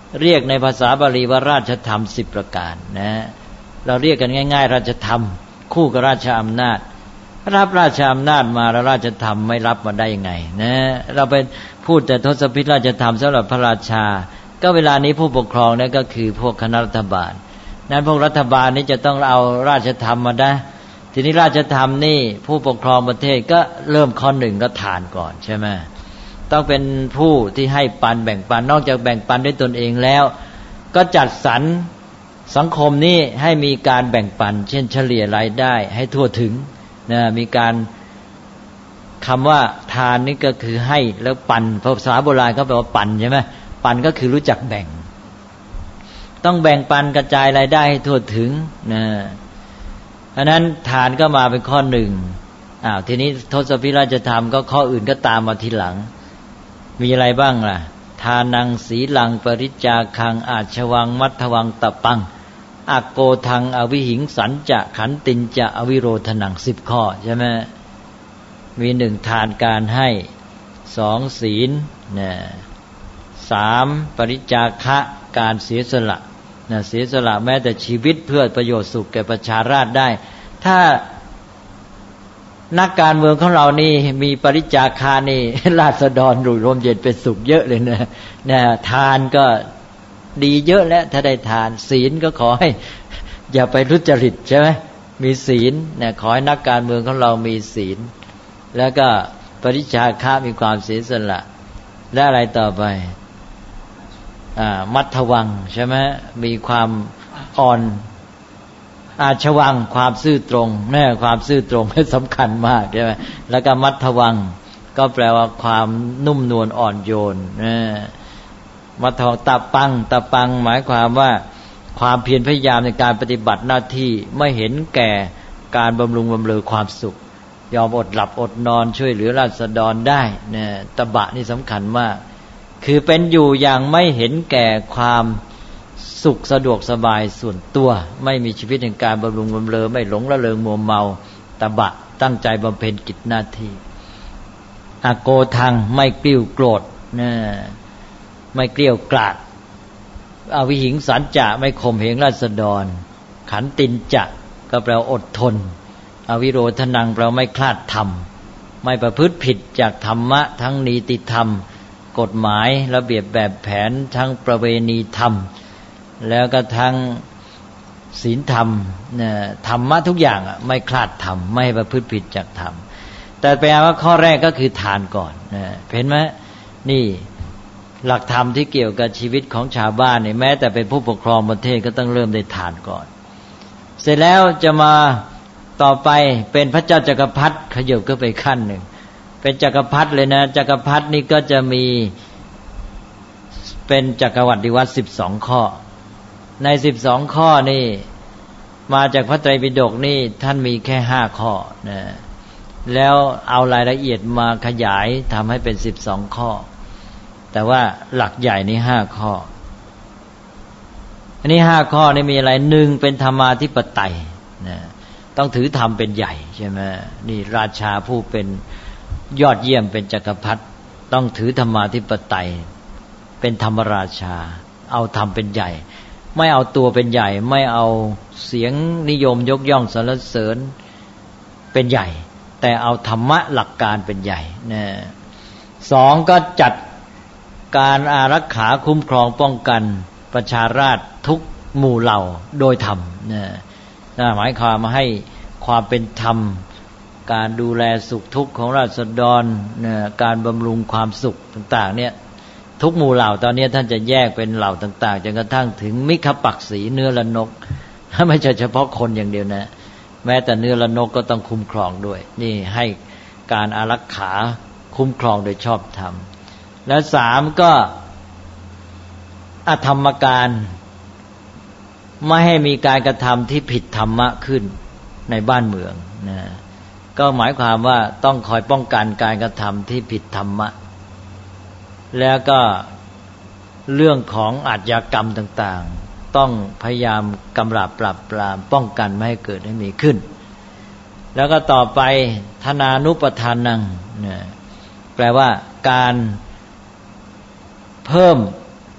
เรียกในภาษาบาลีว่าราชธรรมสิบประการนะเราเรียกกันง่ายๆราชธรรมคู่กับราชอำนาจรับราชอำนาจมาแล้วราชธรรมไม่รับมาได้ยังไงนะเราไปพูดแต่ทศพิธราชธรรมสำหรับพระราชาก็เวลานี้ผู้ปกครองนั่นก็คือพวกคณะรัฐบาลนั้นพวกรัฐบาลนี้จะต้องเอาราชธรรมมาได้ทีนี้ราชธรรมนี่ผู้ปกครองประเทศก็เริ่มข้อหนึ่งก็ทานก่อนใช่ไหมต้องเป็นผู้ที่ให้ปันแบ่งปันนอกจากแบ่งปันด้วยตนเองแล้วก็จัดสรรสังคมนี้ให้มีการแบ่งปันเช่นเฉลี่ยรายได้ให้ทั่วถึงนะมีการคำว่าทานนี่ก็คือให้แล้วปันภาษาโบราณเขาแปลว่าปันใช่ไหมปันก็คือรู้จักแบ่งต้องแบ่งปันกระจายรายได้ให้ทั่วถึงนะอันนั้นทานก็มาเป็นข้อหนึ่งอ้าวทีนี้ทศพิราชธรรมก็ข้ออื่นก็ตามมาทีหลังมีอะไรบ้างล่ะทานังสีลังปริจาคังอาชวังมัทวังตะปังอโกทังอวิหิงสัญจะขันตินจะอวิโรธนังสิบข้อใช่ไหมมีหนึ่งทานการให้สองศีลเนี่ยสามปริจาคะการเสียสละนะเสียสละแม้แต่ชีวิตเพื่อประโยชน์สุขแก่ประชาราษฎร์ได้ถ้านักการเมืองของเรานี่มีปริจาคานี่ราษฎรอยู่ร่มเย็นเป็นสุขเยอะเลยนะนะทานก็ดีเยอะแล้วถ้าได้ทานศีลก็ขอให้อย่าไปทุจริตใช่ไหมมีศีลนะขอให้นักการเมืองของเรามีศีลแล้วก็ปริจาคะมีความเสียสละและอะไรต่อไปอ่ามัทวังใช่ไหมมีความอ่อนอาชวังความซื่อตรงแน่ความซื่อตรงสำคัญมากใช่ไหมแล้วก็มัทวังก็แปลว่าความนุ่มนวลอ่อนโยนนะมัทวังตะปังตะปังหมายความว่าความเพียรพยายามในการปฏิบัติหน้าที่ไม่เห็นแก่การบำรุงบำเรอความสุขยอมอดหลับอดนอนช่วยเหลือราษฎรได้นะตบะนี่สำคัญมากคือเป็นอยู่อย่างไม่เห็นแก่ความสุขสะดวกสบายส่วนตัวไม่มีชีวิตแห่งการบำรุงบำเรอไม่หลงละเลงมัวเมาตบะตั้งใจบำเพ็ญกิจหน้าที่อโกทังไม่กลิ้วโกรธนะไม่เกลี้ยวกราดอวิหิงสัญจะไม่ข่มเหงราษฎรขันตินจะก็แปลว่าอดทนอวิโรธนังแปลว่าไม่คลาดธรรมไม่ประพฤติผิดจากธรรมะทั้งนีติธรรมกฎหมายระเบียบแบบแผนทั้งประเวณีธรรมแล้วก็ทั้งศีลธรรมเนี่ยธรรมะทุกอย่างอ่ะไม่คลาดธรรมไม่ประพฤติผิดจากธรรมแต่แปลว่าข้อแรกก็คือทานก่อนนะเห็นไหมนี่หลักธรรมที่เกี่ยวกับชีวิตของชาวบ้านเนี่ยแม้แต่เป็นผู้ปกครองประเทศก็ต้องเริ่มได้ทานก่อนเสร็จแล้วจะมาต่อไปเป็นพระเจ้าจักรพรรดิขยับก็ไปขั้นหนึ่งเป็นจักรพรรดิเลยนะจักรพรรดินี่ก็จะมีเป็นจักรวรรดิวัตรสิบสองข้อในสิบสองข้อนี่มาจากพระไตรปิฎกนี่ท่านมีแค่ห้าข้อนะแล้วเอารายละเอียดมาขยายทำให้เป็นสิบสองข้อแต่ว่าหลักใหญ่นี่ห้าข้ออันนี้ห้าข้อนี่มีอะไรหนึ่งเป็นธรรมาธิปไตยนะต้องถือธรรมเป็นใหญ่ใช่ไหมนี่ราชาผู้เป็นยอดเยี่ยมเป็นจักรพรรดิต้องถือธรรมาธิปไตยเป็นธรรมราชาเอาธรรมเป็นใหญ่ไม่เอาตัวเป็นใหญ่ไม่เอาเสียงนิยมยกย่องสรรเสริญเป็นใหญ่แต่เอาธรรมะหลักการเป็นใหญ่นะสองก็จัดการอารักขาคุ้มครองป้องกันประชาราษฎร์ทุกหมู่เหล่าโดยธรรมนะหมายความมาให้ความเป็นธรรมการดูแลสุขทุกข์ของราษฎรนะการบำรุงความสุขต่างๆเนี่ยทุกหมู่เหล่าตอนนี้ท่านจะแยกเป็นเหล่าต่างๆจนกระทั่งถึงมิขปักษีเนื้อละนกไม่ใช่เฉพาะคนอย่างเดียวนะแม้แต่เนื้อละนกก็ต้องคุ้มครองด้วยนี่ให้การอารักขาคุ้มครองโดยชอบธรรมและสามก็อธรรมการไม่ให้มีการกระทำที่ผิดธรรมะขึ้นในบ้านเมืองนะก็หมายความว่าต้องคอยป้องกันการกระทำที่ผิดธรรมะแล้วก็เรื่องของอาชญากรรมต่างๆต้องพยายามกำราบปราบปรามป้องกันไม่ให้เกิดให้มีขึ้นแล้วก็ต่อไปธนานุปทานังเนี่ยแปลว่าการเพิ่ม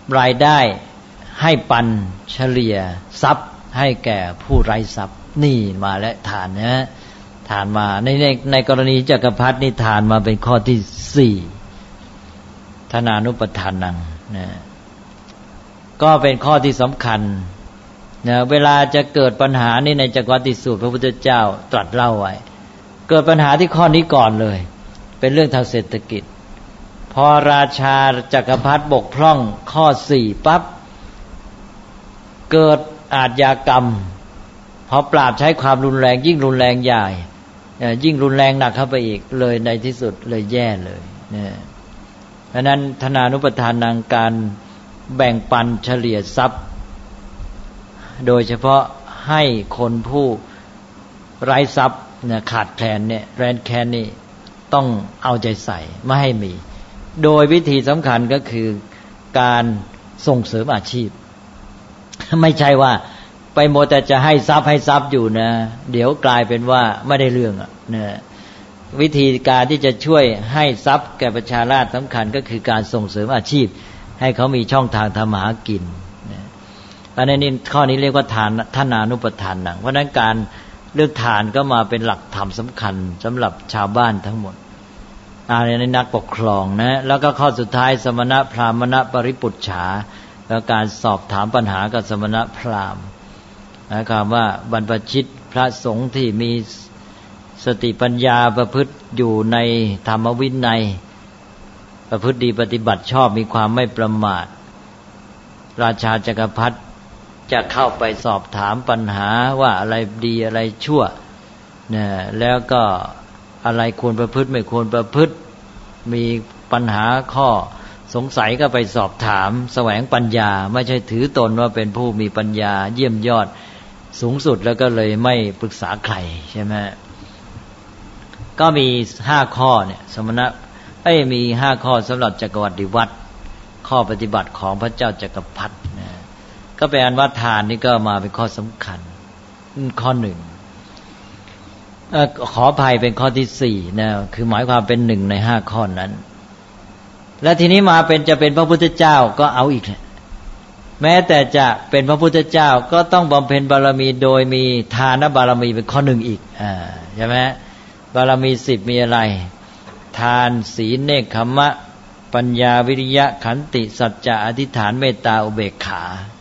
รายได้ให้ปันเฉลี่ยทรัพย์ให้แก่ผู้ไร้ทรัพย์นี่มาและทานนะทานมาในในในกรณีจักรพรรดินี่ทานมาเป็นข้อที่สี่ทานานุปทานังนะก็เป็นข้อที่สำคัญนะเวลาจะเกิดปัญหานี่ในจักรวัติสูตรพระพุทธเจ้าตรัสเล่าไว้เกิดปัญหาที่ข้อนี้ก่อนเลยเป็นเรื่องทางเศรษฐกิจพอราชาจักรพรรดิบกพร่องข้อสี่ปั๊บเกิดอาชญากรรมพอปราบใช้ความรุนแรงยิ่งรุนแรงใหญ่ยิ่งรุนแรงหนักเข้าไปอีกเลยในที่สุดเลยแย่เลยเนี่ยเพราะนั้นทนานุปทานังการแบ่งปันเฉลี่ยทรัพย์โดยเฉพาะให้คนผู้ไร้ทรัพย์เนี่ยขาดแคลนเนี่ยแรนแคนนี่ต้องเอาใจใส่ไม่ให้มีโดยวิธีสำคัญก็คือการส่งเสริมอาชีพไม่ใช่ว่าไปโมแต่จะให้ทรัพย์ให้ทรัพย์อยู่นะเดี๋ยวกลายเป็นว่าไม่ได้เรื่องอ่ะนะวิธีการที่จะช่วยให้ทรัพย์แก่ประชาราษฎร์สำคัญก็คือการส่งเสริมอาชีพให้เขามีช่องทางทำมาหากินนะอันนี้ข้อนี้เรียกว่าทานทานานุปทานังเพราะนั้นการเรื่องทานก็มาเป็นหลักธรรมสำคัญสำหรับชาวบ้านทั้งหมดอันนี้นักปกครองนะแล้วก็ข้อสุดท้ายสมณะพราหมณปริปุจฉาแล้วการสอบถามปัญหากับสมณะพราหมณ์นะครับว่าบรรพชิตพระสงฆ์ที่มีสติปัญญาประพฤติอยู่ในธรรมวินัยประพฤติดีปฏิบัติชอบมีความไม่ประมาทราชาจักรพรรดิจะเข้าไปสอบถามปัญหาว่าอะไรดีอะไรชั่วเนี่ยแล้วก็อะไรควรประพฤติไม่ควรประพฤติมีปัญหาข้อสงสัยก็ไปสอบถามแสวงปัญญาไม่ใช่ถือตนว่าเป็นผู้มีปัญญาเยี่ยมยอดสูงสุดแล้วก็เลยไม่ปรึกษาใครใช่ไหมก็มีห้าข้อเนี่ยสมณะเอ้ยมีห้าข้อสำหรับจักรวรรดิวัตรข้อปฏิบัติของพระเจ้าจักรพรรดินะก็เป็นอันว่าทานนี่ก็มาเป็นข้อสำคัญข้อหนึ่งเอ่อขออภัยเป็นข้อที่สี่นะคือหมายความเป็นหนึ่งในห้าข้อนั้นและทีนี้มาเป็นจะเป็นพระพุทธเจ้าก็เอาอีกแม้แต่จะเป็นพระพุทธเจ้าก็ต้องบำเพ็ญบารมีโดยมีทานบารมีเป็นข้อหนึ่งอีกอ่าใช่ไหมบารมีสิบมีอะไรทานศีลเนกขัมมะปัญญาวิริยะขันติสัจจะอธิษฐานเมตตาอุเบกขา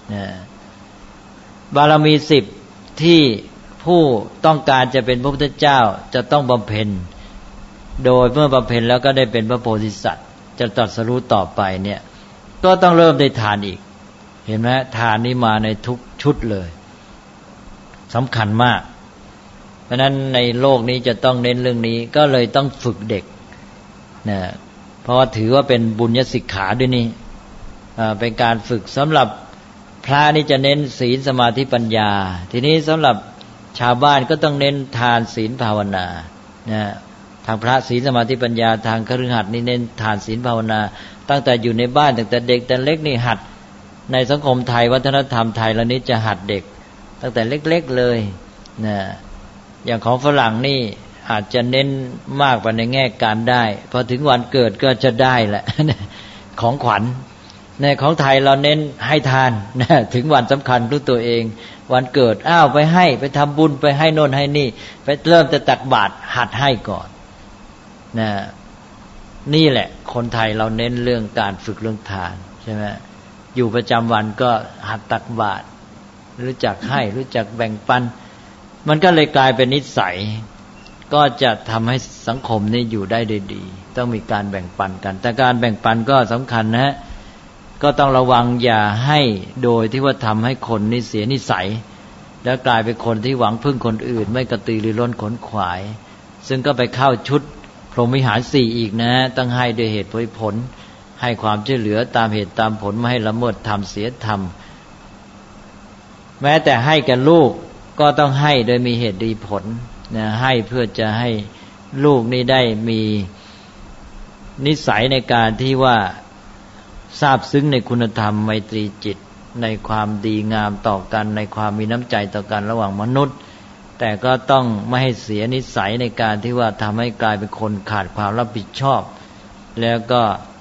บารมีสิบที่ผู้ต้องการจะเป็นพระพุทธเจ้าจะต้องบำเพ็ญโดยเมื่อบำเพ็ญแล้วก็ได้เป็นพระโพธิสัตว์จะตรัสรู้ต่อไปเนี่ยก็ต้องเริ่มได้ทานอีกเห็นไหมทานนี้มาในทุกชุดเลยสำคัญมากเพราะนั้นในโลกนี้จะต้องเน้นเรื่องนี้ก็เลยต้องฝึกเด็กนะเพราะว่าถือว่าเป็นบุญญสิกขาด้วยนี่เป็นการฝึกสำหรับพระนี่จะเน้นศีลสมาธิปัญญาทีนี้สำหรับชาวบ้านก็ต้องเน้นทานศีลภาวนานะทางพระศีลสมาธิปัญญาทางคฤหัสถ์นี่เน้นทานศีลภาวนาตั้งแต่อยู่ในบ้านตั้งแต่เด็กแต่เล็กนี่หัดในสังคมไทยวัฒนธรรมไทยแล้วนี้จะหัดเด็กตั้งแต่เล็กๆเลยนะอย่างของฝรั่งนี่อาจจะเน้นมากไปในแง่การได้พอถึงวันเกิดก็จะได้แหละของขวัญในของไทยเราเน้นให้ทานนะถึงวันสำคัญของตัวเองวันเกิดอ้าวไปให้ไปทำบุญไปให้โน่นให้นี่ไปเริ่มจะตักบาตรหัดให้ก่อนนะนี่แหละคนไทยเราเน้นเรื่องการฝึกเรื่องทานใช่ไหมอยู่ประจำวันก็หัดตักบาตรรู้จักให้รู้จักแบ่งปันมันก็เลยกลายเป็นนิสัยก็จะทำให้สังคมนี้อยู่ได้ดีต้องมีการแบ่งปันกันแต่การแบ่งปันก็สำคัญนะก็ต้องระวังอย่าให้โดยที่ว่าทำให้คนนี่เสียนิสัยแล้วกลายเป็นคนที่หวังพึ่งคนอื่นไม่กระตือรือร้นขนขวายซึ่งก็ไปเข้าชุดพรหมวิหารสี่อีกนะต้องให้ด้วยเหตุผลให้ความช่วยเหลือตามเหตุตามผลไม่ให้ละเมิดธรรมเสียธรรมแม้แต่ให้กับลูกก็ต้องให้โดยมีเหตุดีผลนะให้เพื่อจะให้ลูกนี้ได้มีนิสัยในการที่ว่าทราบซึ้งในคุณธรรมไมตรีจิตในความดีงามต่อกันในความมีน้ำใจต่อกันระหว่างมนุษย์แต่ก็ต้องไม่ให้เสียนิสัยในการที่ว่าทำให้กลายเป็นคนขาดความรับผิดชอบแล้วก็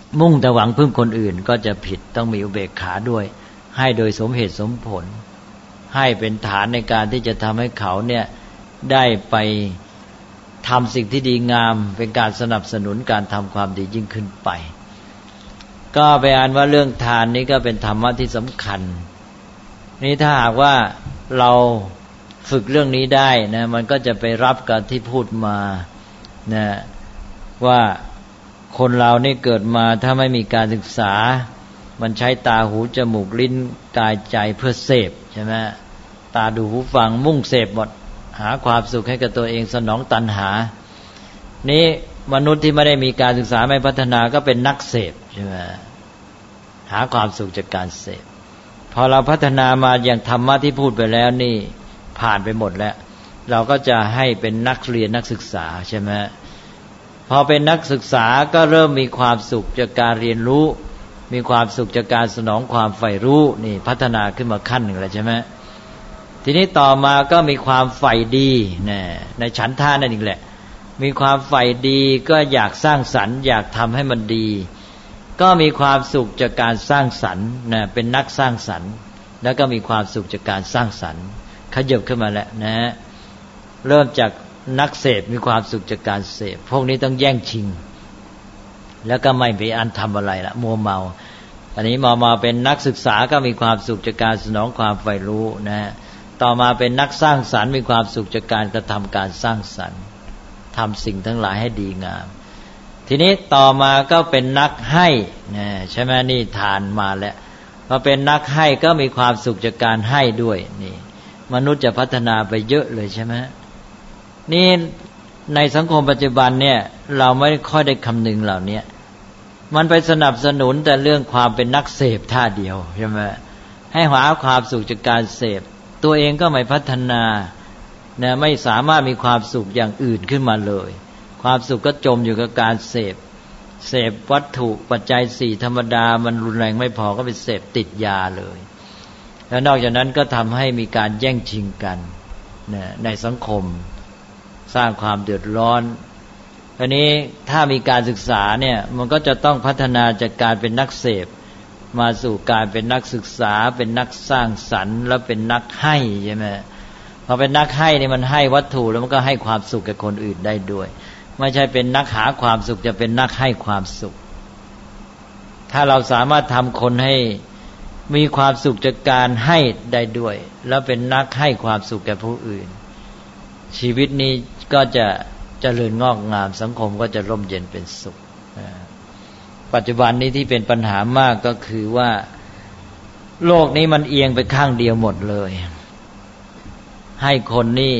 มุ่งแต่หวังพึ่งคนอื่นก็จะผิดต้องมีอุเบกขาด้วยให้โดยสมเหตุสมผลให้เป็นฐานในการที่จะทำให้เขาเนี่ยได้ไปทำสิ่งที่ดีงามเป็นการสนับสนุนการทำความดียิ่งขึ้นไปก็ไปอ่านว่าเรื่องทานนี้ก็เป็นธรรมะที่สำคัญนี่ถ้าหากว่าเราฝึกเรื่องนี้ได้นะมันก็จะไปรับกับที่พูดมานะว่าคนเรานี่เกิดมาถ้าไม่มีการศึกษามันใช้ตาหูจมูกลิ้นกายใจเพื่อเสพใช่ไหมตาดูหูฟังมุ่งเสพหมดหาความสุขให้กับตัวเองสนองตัณหานี้มนุษย์ที่ไม่ได้มีการศึกษาไม่พัฒนาก็เป็นนักเสพใช่ไหมหาความสุขจากการเสพพอเราพัฒนามาอย่างธรรมะที่พูดไปแล้วนี่ผ่านไปหมดแล้วเราก็จะให้เป็นนักเรียนนักศึกษาใช่ไหมพอเป็นนักศึกษาก็เริ่มมีความสุขจากการเรียนรู้มีความสุขจากการสนองความใฝ่รู้นี่พัฒนาขึ้นมาขั้นหนึ่งแล้วใช่ไหมทีนี้ต่อมาก็มีความใฝ่ดีนะในฉันทะนั่นเองแหละมีความใฝ่ดีก็อยากสร้างสรรค์อยากทำให้มันดีก็มีความสุขจากการสร้างสรรค์นะเป็นนักสร้างสรรค์แล้วก็มีความสุขจากการสร้างสรรค์ขยับขึ้นมาแล้วนะเริ่มจากนักเสพมีความสุขจากการเสพพวกนี้ต้องแย่งชิงแล้วก็ไม่ไปอันทำอะไรละมัวเมาอันนี้มัวเมาเป็นนักศึกษาก็มีความสุขจากการสนองความใฝ่รู้นะต่อมาเป็นนักสร้างสรรค์มีความสุขจากการกระทำการสร้างสรรค์ทำสิ่งทั้งหลายให้ดีงามทีนี้ต่อมาก็เป็นนักให้นะใช่ไหมนี่ทานมาแล้วพอเป็นนักให้ก็มีความสุขจากการให้ด้วยนี่มนุษย์จะพัฒนาไปเยอะเลยใช่ไหมนี่ในสังคมปัจจุบันเนี่ยเราไม่ค่อยได้คำนึงเหล่านี้มันไปสนับสนุนแต่เรื่องความเป็นนักเสพท่าเดียวใช่ไหมให้หาความสุขจากการเสพตัวเองก็ไม่พัฒนานะไม่สามารถมีความสุขอย่างอื่นขึ้นมาเลยความสุขก็จมอยู่กับการเสพเสพวัตถุปัจจัยสี่ธรรมดามันรุนแรงไม่พอก็ไปเสพติดยาเลยแล้วนอกจากนั้นก็ทำให้มีการแย่งชิงกันนะในสังคมสร้างความเดือดร้อนทีนี้ถ้ามีการศึกษาเนี่ยมันก็จะต้องพัฒนาจากการเป็นนักเสพมาสู่การเป็นนักศึกษาเป็นนักสร้างสรรค์แล้วเป็นนักให้ใช่ไหมพอเป็นนักให้นี่มันให้วัตถุแล้วมันก็ให้ความสุขแก่คนอื่นได้ด้วยไม่ใช่เป็นนักหาความสุขจะเป็นนักให้ความสุขถ้าเราสามารถทำคนให้มีความสุขจากการให้ได้ด้วยแล้วเป็นนักให้ความสุขแก่ผู้อื่นชีวิตนี้ก็จะเจริญงอกงามสังคมก็จะร่มเย็นเป็นสุขปัจจุบันนี้ที่เป็นปัญหามากก็คือว่าโลกนี้มันเอียงไปข้างเดียวหมดเลยให้คนนี่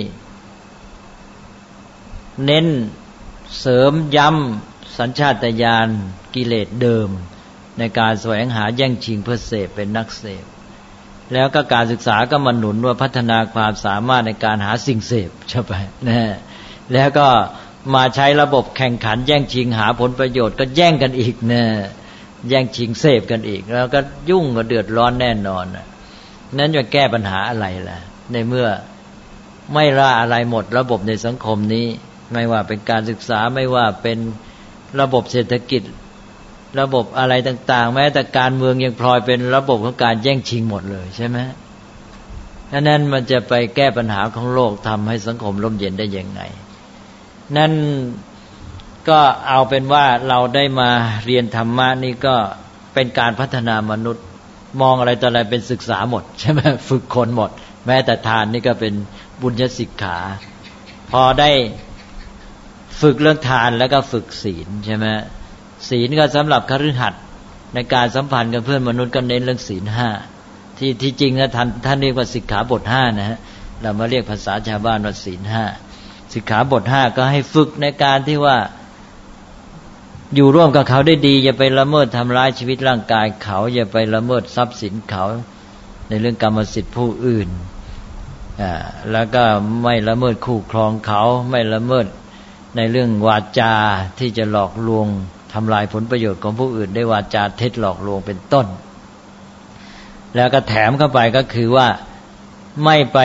เน้นเสริมย้ำสัญชาตญาณกิเลสเดิมในการแสวงหาแย่งชิงเพื่อเสพเป็นนักเสพแล้วก็การศึกษาก็มาหนุนว่าพัฒนาความสามารถในการหาสิ่งเสพใช่ไหมนะแล้วก็มาใช้ระบบแข่งขันแย่งชิงหาผลประโยชน์ก็แย่งกันอีกนะแย่งชิงเสพกันอีกแล้วก็ยุ่งก็เดือดร้อนแน่นอนนั้นจะแก้ปัญหาอะไรล่ะในเมื่อไม่ละอะไรหมดระบบในสังคมนี้ไม่ว่าเป็นการศึกษาไม่ว่าเป็นระบบเศรษฐกิจระบบอะไรต่างๆแม้แต่การเมืองยังพลอยเป็นระบบของการแย่งชิงหมดเลยใช่ไหมดังนั้นมันจะไปแก้ปัญหาของโลกทำให้สังคมร่มเย็นได้ยังไงนั่นก็เอาเป็นว่าเราได้มาเรียนธรรมะนี่ก็เป็นการพัฒนามนุษย์มองอะไรต่ออะไรเป็นศึกษาหมดใช่ไหมฝึกคนหมดแม้แต่ทานนี่ก็เป็นบุญญสิกขาพอได้ฝึกเรื่องทานแล้วก็ฝึกศีลใช่ไหมศีลก็สำหรับคฤหัสถ์ในการสัมพันธ์กับเพื่อนมนุษย์ก็เน้นเรื่องศีลห้าที่ที่จริงนะท่านท่านเรียกว่าสิกขาบทห้านะฮะเรามาเรียกภาษาชาวบ้านว่าศีลห้าสิกขาบทห้าก็ให้ฝึกในการที่ว่าอยู่ร่วมกับเขาได้ดีอย่าไปละเมิดทำร้ายชีวิตร่างกายเขาอย่าไปละเมิดทรัพย์สินเขาในเรื่องกรรมสิทธิผู้อื่นอ่าแล้วก็ไม่ละเมิดคู่ครองเขาไม่ละเมิดในเรื่องวาจาที่จะหลอกลวงทำลายผลประโยชน์ของผู้อื่นได้วาจาเท็จหลอกลวงเป็นต้นแล้วก็แถมเข้าไปก็คือว่าไม่ไป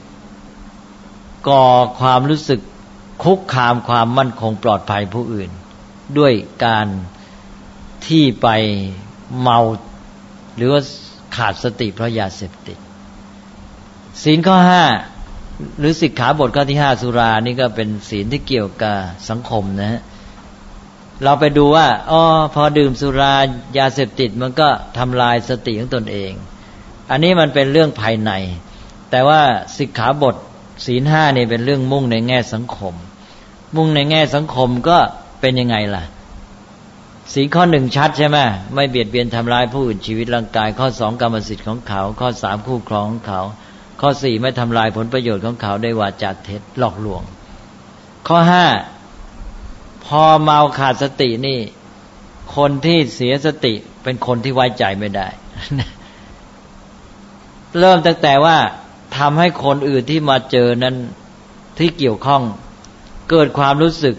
ก่อความรู้สึกคุกคามความมั่นคงปลอดภัยผู้อื่นด้วยการทที่ไปเมาหรือว่าขาดสติเพราะยาเสพติดศีลข้อห้าหรือสิกขาบทข้อที่ห้าสุรานี่ก็เป็นศีลที่เกี่ยวกับสังคมนะฮะเราไปดูว่าอ๋อพอดื่มสุรายาเสพติดมันก็ทำลายสติของตนเองอันนี้มันเป็นเรื่องภายในแต่ว่าสิกขาบทศีลห้านี่เป็นเรื่องมุ่งในแง่สังคมมุ่งในแง่สังคมก็เป็นยังไงล่ะศีลข้อหนึ่งชัดใช่ไหมไม่เบียดเบียนทำร้ายผู้อื่นชีวิตร่างกายข้อสองกรรมสิทธิ์ของเขาข้อสามคู่ครองของเขาข้อสี่ไม่ทำลายผลประโยชน์ของเขาด้วยวาจาเท็จหลอกลวงข้อห้าพอเมาขาดสตินี่คนที่เสียสติเป็นคนที่ไว้ใจไม่ได้ เริ่มตั้งแต่ว่าทำให้คนอื่นที่มาเจอนั้นที่เกี่ยวข้องเกิดความรู้สึก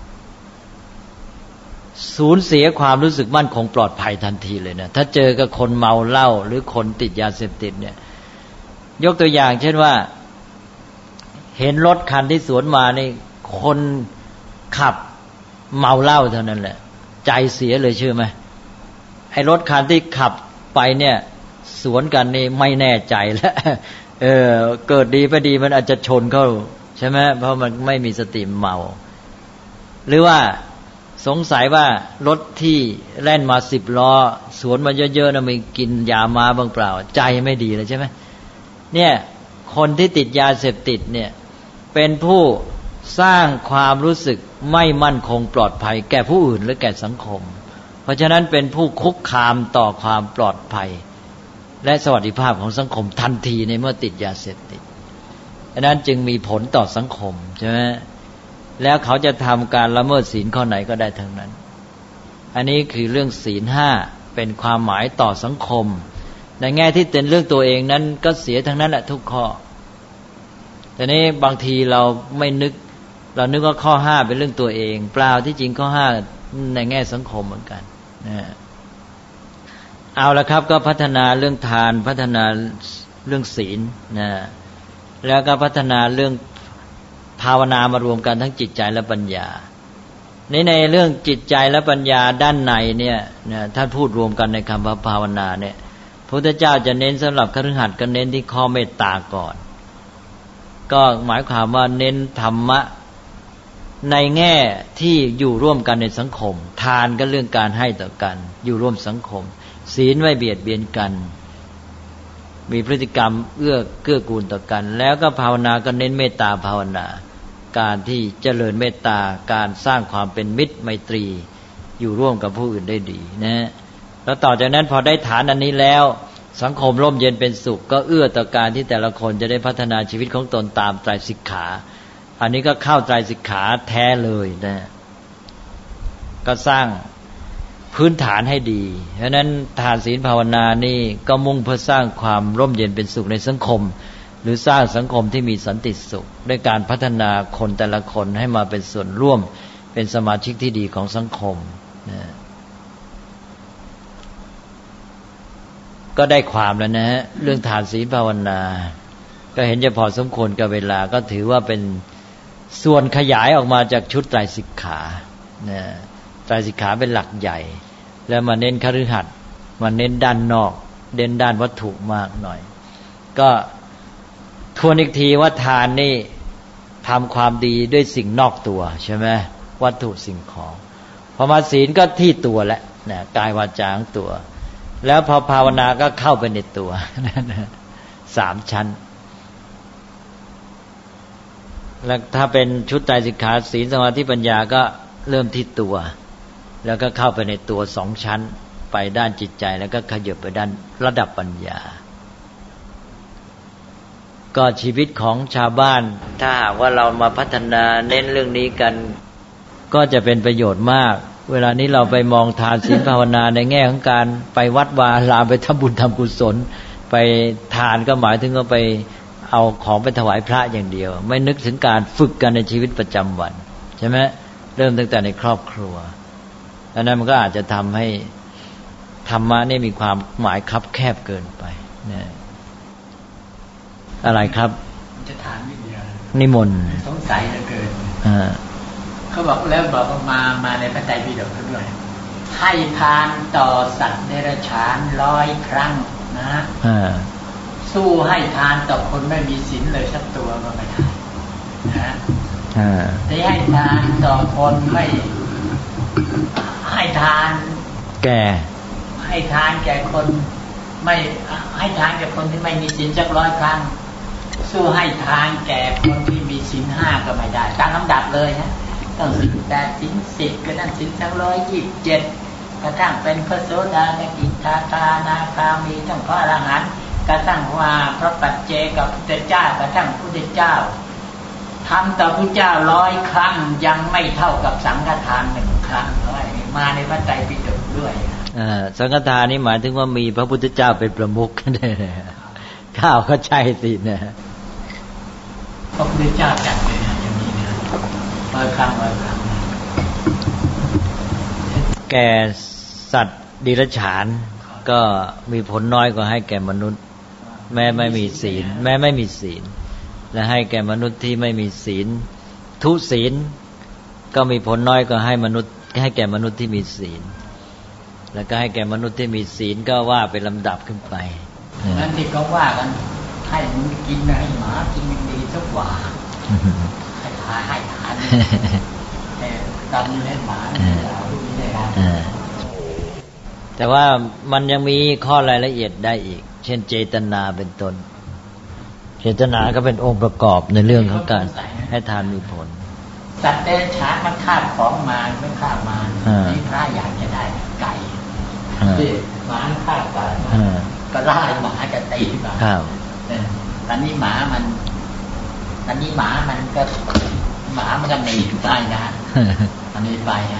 สูญเสียความรู้สึกมั่นคงปลอดภัยทันทีเลยนะถ้าเจอกับคนเมาเหล้าหรือคนติดยาเสพติดเนี่ยยกตัวอย่างเช่นว่าเห็นรถคันที่สวนมานี่คนขับเมาเหล้าเท่านั้นแหละใจเสียเลยเชื่อไหมไอ้รถคันที่ขับไปเนี่ยสวนกันนี่ไม่แน่ใจแล้วเออเกิดดีไปดีมันอาจจะชนเข้าใช่ไหมเพราะมันไม่มีสติเมาหรือว่าสงสัยว่ารถที่แล่นมาสิบล้อสวนมาเยอะๆนะมีกินยามาบ้างเปล่าใจไม่ดีเลยใช่ไหมเนี่ยคนที่ติดยาเสพติดเนี่ยเป็นผู้สร้างความรู้สึกไม่มั่นคงปลอดภัยแก่ผู้อื่นหรือแก่สังคมเพราะฉะนั้นเป็นผู้คุกคามต่อความปลอดภัยและสวัสดิภาพของสังคมทันทีในเมื่อติดยาเสพติดฉะนั้นจึงมีผลต่อสังคมใช่ไหมแล้วเขาจะทำการละเมิดศีลข้อไหนก็ได้ทั้งนั้นอันนี้คือเรื่องศีลห้าเป็นความหมายต่อสังคมในแง่ที่เป็นเรื่องตัวเองนั้นก็เสียทั้งนั้นแหละทุกข้อแต่นี้บางทีเราไม่นึกเรานึกว่าข้อห้าเป็นเรื่องตัวเองเปล่าที่จริงข้อห้าในแง่สังคมเหมือนกันนะเอาละครับก็พัฒนาเรื่องทานพัฒนาเรื่องศีลนะแล้วก็พัฒนาเรื่องภาวนามารวมกันทั้งจิตใจและปัญญาในในเรื่องจิตใจและปัญญาด้านในเนี่ยนะท่านพูดรวมกันในคำว่าภาวนาเนี่ยพระพุทธเจ้าจะเน้นสำหรับคฤหัสถ์ก็เน้นที่ข้อเมตตาก่อนก็หมายความว่าเน้นธรรมะในแง่ที่อยู่ร่วมกันในสังคมทานก็เรื่องการให้ต่อกันอยู่ร่วมสังคมศีลไม่เบียดเบียนกันมีพฤติกรรมเอื้อเกื้อกูลต่อกันแล้วก็ภาวนาก็เน้นเมตตาภาวนาการที่เจริญเมตตาการสร้างความเป็นมิตรไมตรีอยู่ร่วมกับผู้อื่นได้ดีนะแล้วต่อจากนั้นพอได้ฐานอันนี้แล้วสังคมร่มเย็นเป็นสุขก็เอื้อต่อการที่แต่ละคนจะได้พัฒนาชีวิตของตนตามไตรสิกขาอันนี้ก็เข้าไตรสิกขาแท้เลยนะก็สร้างพื้นฐานให้ดีเพราะนั้นทานศีลภาวนานี่ก็มุ่งเพื่อสร้างความร่มเย็นเป็นสุขในสังคมหรือสร้างสังคมที่มีสันติสุขด้วยการพัฒนาคนแต่ละคนให้มาเป็นส่วนร่วมเป็นสมาชิกที่ดีของสังคมนะก็ได้ความแล้วนะฮะเรื่องทานศีลภาวนาก็เห็นจะพอสมควรกับเวลาก็ถือว่าเป็นส่วนขยายออกมาจากชุดไตรสิกขานะไตรสิกขาเป็นหลักใหญ่แล้วมาเน้นคฤหัสถ์มาเน้นด้านนอกเน้นด้านวัตถุมากหน่อยก็ทวนอีกทีว่าทานนี่ทำความดีด้วยสิ่งนอกตัวใช่ไหมวัตถุสิ่งของพอมาศีลก็ที่ตัวแหละนะกายวาจาของตัวแล้วพอภาวนาก็เข้าไปในตัวสามชั้นแล้วถ้าเป็นชุดไตรสิกขาศีลสมาธิปัญญาก็เริ่มที่ตัวแล้วก็เข้าไปในตัวสองชั้นไปด้านจิตใจแล้วก็ขยับไปด้านระดับปัญญาก็ชีวิตของชาวบ้านถ้าหากว่าเรามาพัฒนาเน้นเรื่องนี้กันก็จะเป็นประโยชน์มากเวลานี้เราไปมองทานศีลภาวนาในแง่ของการไปวัดวาอารามไปทำบุญทำกุศลไปทานก็หมายถึงก็ไปเอาของไปถวายพระอย่างเดียวไม่นึกถึงการฝึกกันในชีวิตประจำวันใช่ไหมเริ่มตั้งแต่ในครอบครัวอันนั้นมันก็อาจจะทำให้ธรรมะนี่มีความหมายคับแคบเกินไปนะอะไรครับจะถามนิดเดียวนิมนต์สงสัยเหลือเกินอ่าเขาบอกแล้วบอกมามาในพระไตรปิฎกด้วยให้ทานต่อสัตว์เดรัจฉานร้อยครั้งนะสู้ให้ทานต่อคนไม่มีศีลเลยสักตัวก็ไม่ได้นะได้ให้ทานต่อคนไม่ให้ทานแก่ให้ทานแก่คนไม่ให้ทานแก่คนที่ไม่มีศีลสักร้อยครั้งสู้ให้ทานแก่คนที่มีศีลห้าก็ไม่ได้ตามลำดับเลยนะต้องศีลแปดศีลสิบก็นั่นศีลทั้งร้อยยี่สิบเจ็ดกระทั่งเป็นพระโสดาสกิทาคานาคามีทั้งพระอรหันต์กระทั่งว่าพระปัจเจกพุทธเจ้ากระทั่งพุทธเจ้าทำต่อพระเจ้าร้อยครั้งยังไม่เท่ากับสังฆทานหนึ่งครั้งเลยมาในพระไตรปิฎกด้วยสังฆทานนี่หมายถึงว่ามีพระพุทธเจ้าเป็นประมุขกันเลยข้าวก็ใช่สินะพระพุทธเจ้าจัดเลยนะอย่างนี้นะร้อยครั้งร้อยครั้งแก่สัตว์ดิรัจฉานก็มีผลน้อยกว่าให้แก่มนุษย์แม้ไม่มีศีลแม้ไม่มีศีลและให้แก่มนุษย์ที่ไม่มีศีลทุศีลก็มีผลน้อยกว่าให้มนุษย์ให้แก่มนุษย์ที่มีศีลแล้วก็ให้แก่มนุษย์ที่มีศีลก็ว่าเป็นลำดับขึ้นไปนั่นที่เขาว่ากันให้มึงกินให้หมากินมันดีสักกว่าให้ทานให้ทานแต่ตอนนี้ให้หมาเราไม่ได้ครับแต่ว่ามันยังมีข้อรายละเอียดได้อีกเช่นเจตนาเป็นต้นเจตนาก็เป็นองค์ประกอบในเรื่องของการให้ทานมีผลสัตว์เดรัจฉานมันฆ่าของมาไม่ฆ่ามาที่พระอยากจะได้ไก่ที่หมาฆ่าไก่ก็ล่าหมาจะตีหมาตอนนี้หมามันตอนนี้หมามันก็หมามันก็หนีไปนะอันนี้ไปนะ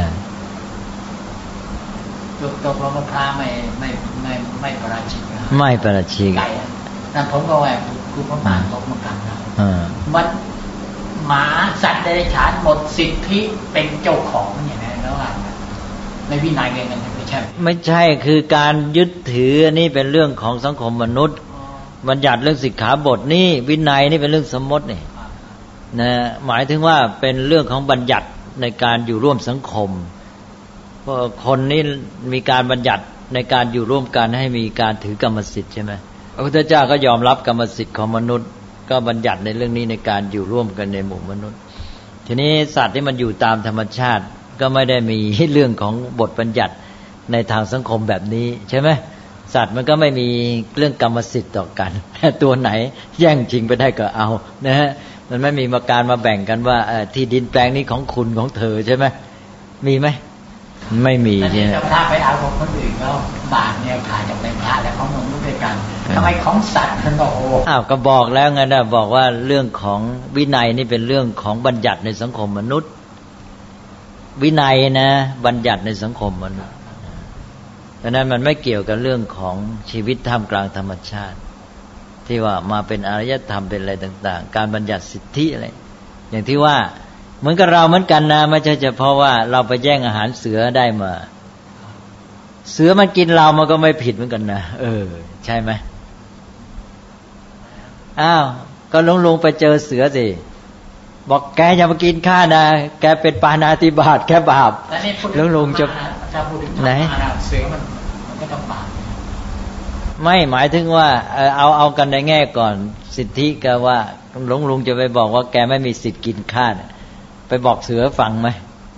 ตกตกลงพระไม่ไม่ไม่ไม่ประราชิกไม่ประราชิกไก่นั่นผมก็ว่าคือพระมารตกมากันนะมันหมาสัตว์เดรัจฉานหมดสิทธิเป็นเจ้าของอย่างนั้นแล้วอ่ะในวินัยเองมันไม่ใช่ไม่ใช่คือการยึดถืออันนี้เป็นเรื่องของสังคมมนุษย์บัญญัติเรื่องสิกขาบทนี่วินัยนี่เป็นเรื่องสมมตินี่นะหมายถึงว่าเป็นเรื่องของบัญญัติในการอยู่ร่วมสังคมเพราะคนนี่มีการบัญญัติในการอยู่ร่วมกันให้มีการถือกรรมสิทธิ์ใช่ไหมพระพุทธเจ้าก็ยอมรับกรรมสิทธิ์ของมนุษย์ก็บัญญัติในเรื่องนี้ในการอยู่ร่วมกันในหมู่มนุษย์ทีนี้สัตว์ที่มันอยู่ตามธรรมชาติก็ไม่ได้มีเรื่องของบทบัญญัติในทางสังคมแบบนี้ใช่ไหมสัตว์มันก็ไม่มีเรื่องกรรมสิทธิ์ต่อกันตัวไหนแย่งชิงไปได้ก็เอานะฮะมันไม่มีมาการมาแบ่งกันว่าที่ดินแปลงนี้ของคุณของเธอใช่ไหมมีไหมไม่มีเนี่ยถ้าไปเอาของคนอื่นแล้วบาทเนี่ยขายจากเป็นพระแล้วของมึงรู้ด้วยกันทำไมของสัตว์มันบอกโอ้อ้าวก็บอกแล้วไงนะบอกว่าเรื่องของวินัยนี่เป็นเรื่องของบัญญัติในสังคมมนุษย์วินัยนะบัญญัติในสังคมมนุษย์ดังนั้นมันไม่เกี่ยวกับเรื่องของชีวิตท่ามกลางธรรมชาติที่ว่ามาเป็นอารยธรรมเป็นอะไรต่างๆการบัญญัติสิทธิอะไรอย่างที่ว่าเหมือนกับเราเหมือนกันนะไม่ใช่เฉพาะว่าเราไปแย่งอาหารเสือได้มาเสือมันกินเรามันก็ไม่ผิดเหมือนกันนะเออใช่ไหมอ้าวก็ลุงลุงไปเจอเสือสิบอกแกอย่ามากินข้านะแกเป็นปาณาติบาตแกบาปลุงลุงจะไหนเสือมันมันก็ต้องบาปไม่หมายถึงว่าเอาเอากันในแง่ก่อนสิทธิก็ว่าลุงลุงจะไปบอกว่าแกไม่มีสิทธิ์กินข้านะไปบอกเสือฟังไหม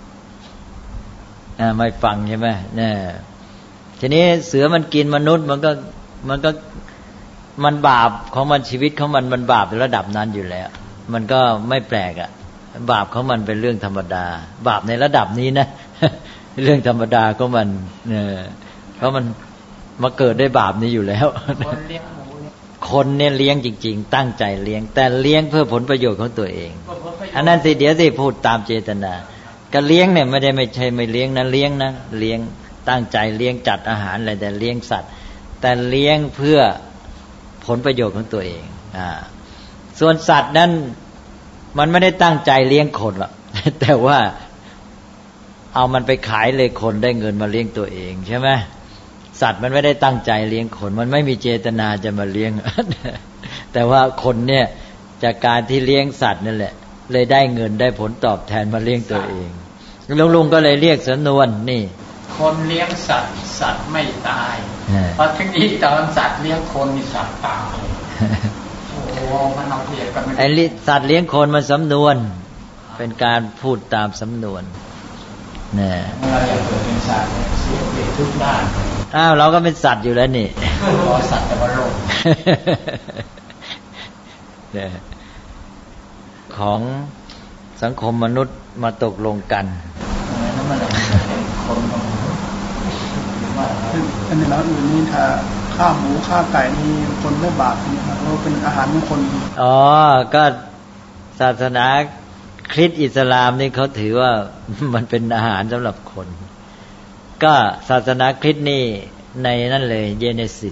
อ่าไม่ฟังใช่ไหมเนี่ยทีนี้เสือมันกินมนุษย์มันก็มันก็มันบาปของมันชีวิตของมันมันบาประดับนั้นอยู่แล้วมันก็ไม่แปลกอ่ะบาปของมันเป็นเรื่องธรรมดาบาปในระดับนี้นะ เรื่องธรรมดาก็มันเนี่ยเพราะมันมาเกิดได้บาปนี้อยู่แล้วคนเนี่ยเลี้ยงจริงๆตั้งใจเลี้ยงแต่เลี้ยงเพื่อผลประโยชน์ของตัวเองอันนั้นสิเดี๋ยวสิพูดตามเจตนาก็เลี้ยงเนี่ยไม่ได้ไม่ใช่ไม่เลี้ยงนะเลี้ยงนะเลี้ยงตั้งใจเลี้ยงจัดอาหารอะไรแต่เลี้ยงสัตว์แต่เลี้ยงเพื่อผลประโยชน์ของตัวเองอ่าส่วนสัตว์นั้นมันไม่ได้ตั้งใจเลี้ยงคนหรอกแต่ว่าเอามันไปขายเลยคนได้เงินมาเลี้ยงตัวเองใช่ไหมสัตว์มันไม่ได้ตั้งใจเลี้ยงคนมันไม่มีเจตนาจะมาเลี้ยง แต่ว่าคนเนี่ยจากการที่เลี้ยงสัตว์นั่นแหละเลยได้เงินได้ผลตอบแทนมาเลี้ยงตัวเองลุงลุงก็เลยเรียกสำนวนนี่คนเลี้ยงสัตว์สัตว์ไม่ตายเพราะทั้งนี้ตอนสัตว์เลี้ยงคนมีสัตว์ตายโอ้โหมันเอาเปรียบกันไอ้สัตว์เลี้ยงคนมันสำนวนเป็นการพูดตามสำนวนเนี่ยเราอยากเกิดเป็นสัตว์เสียเปรียบทุกด้านอ้าวเราก็เป็นสัตว์อยู่แล้วนี่รอสัตว์แต่ว่าโลกเนี่ยของสังคมมนุษย์มาตกลงกันนั่นมันเป็นคนของมนุษย์อันนี้แล้วอื่นนี่ถ้าข้าวหมูข้าวไก่นี่คนไม่บาปนะครับเพราะเป็นอาหารของคนอ๋อก็ศาสนาคริสต์อิสลามนี่เขาถือว่ามันเป็นอาหารสำหรับคนก็ศาสนาคริสต์นี่ในนั่นเลยเจเนซิส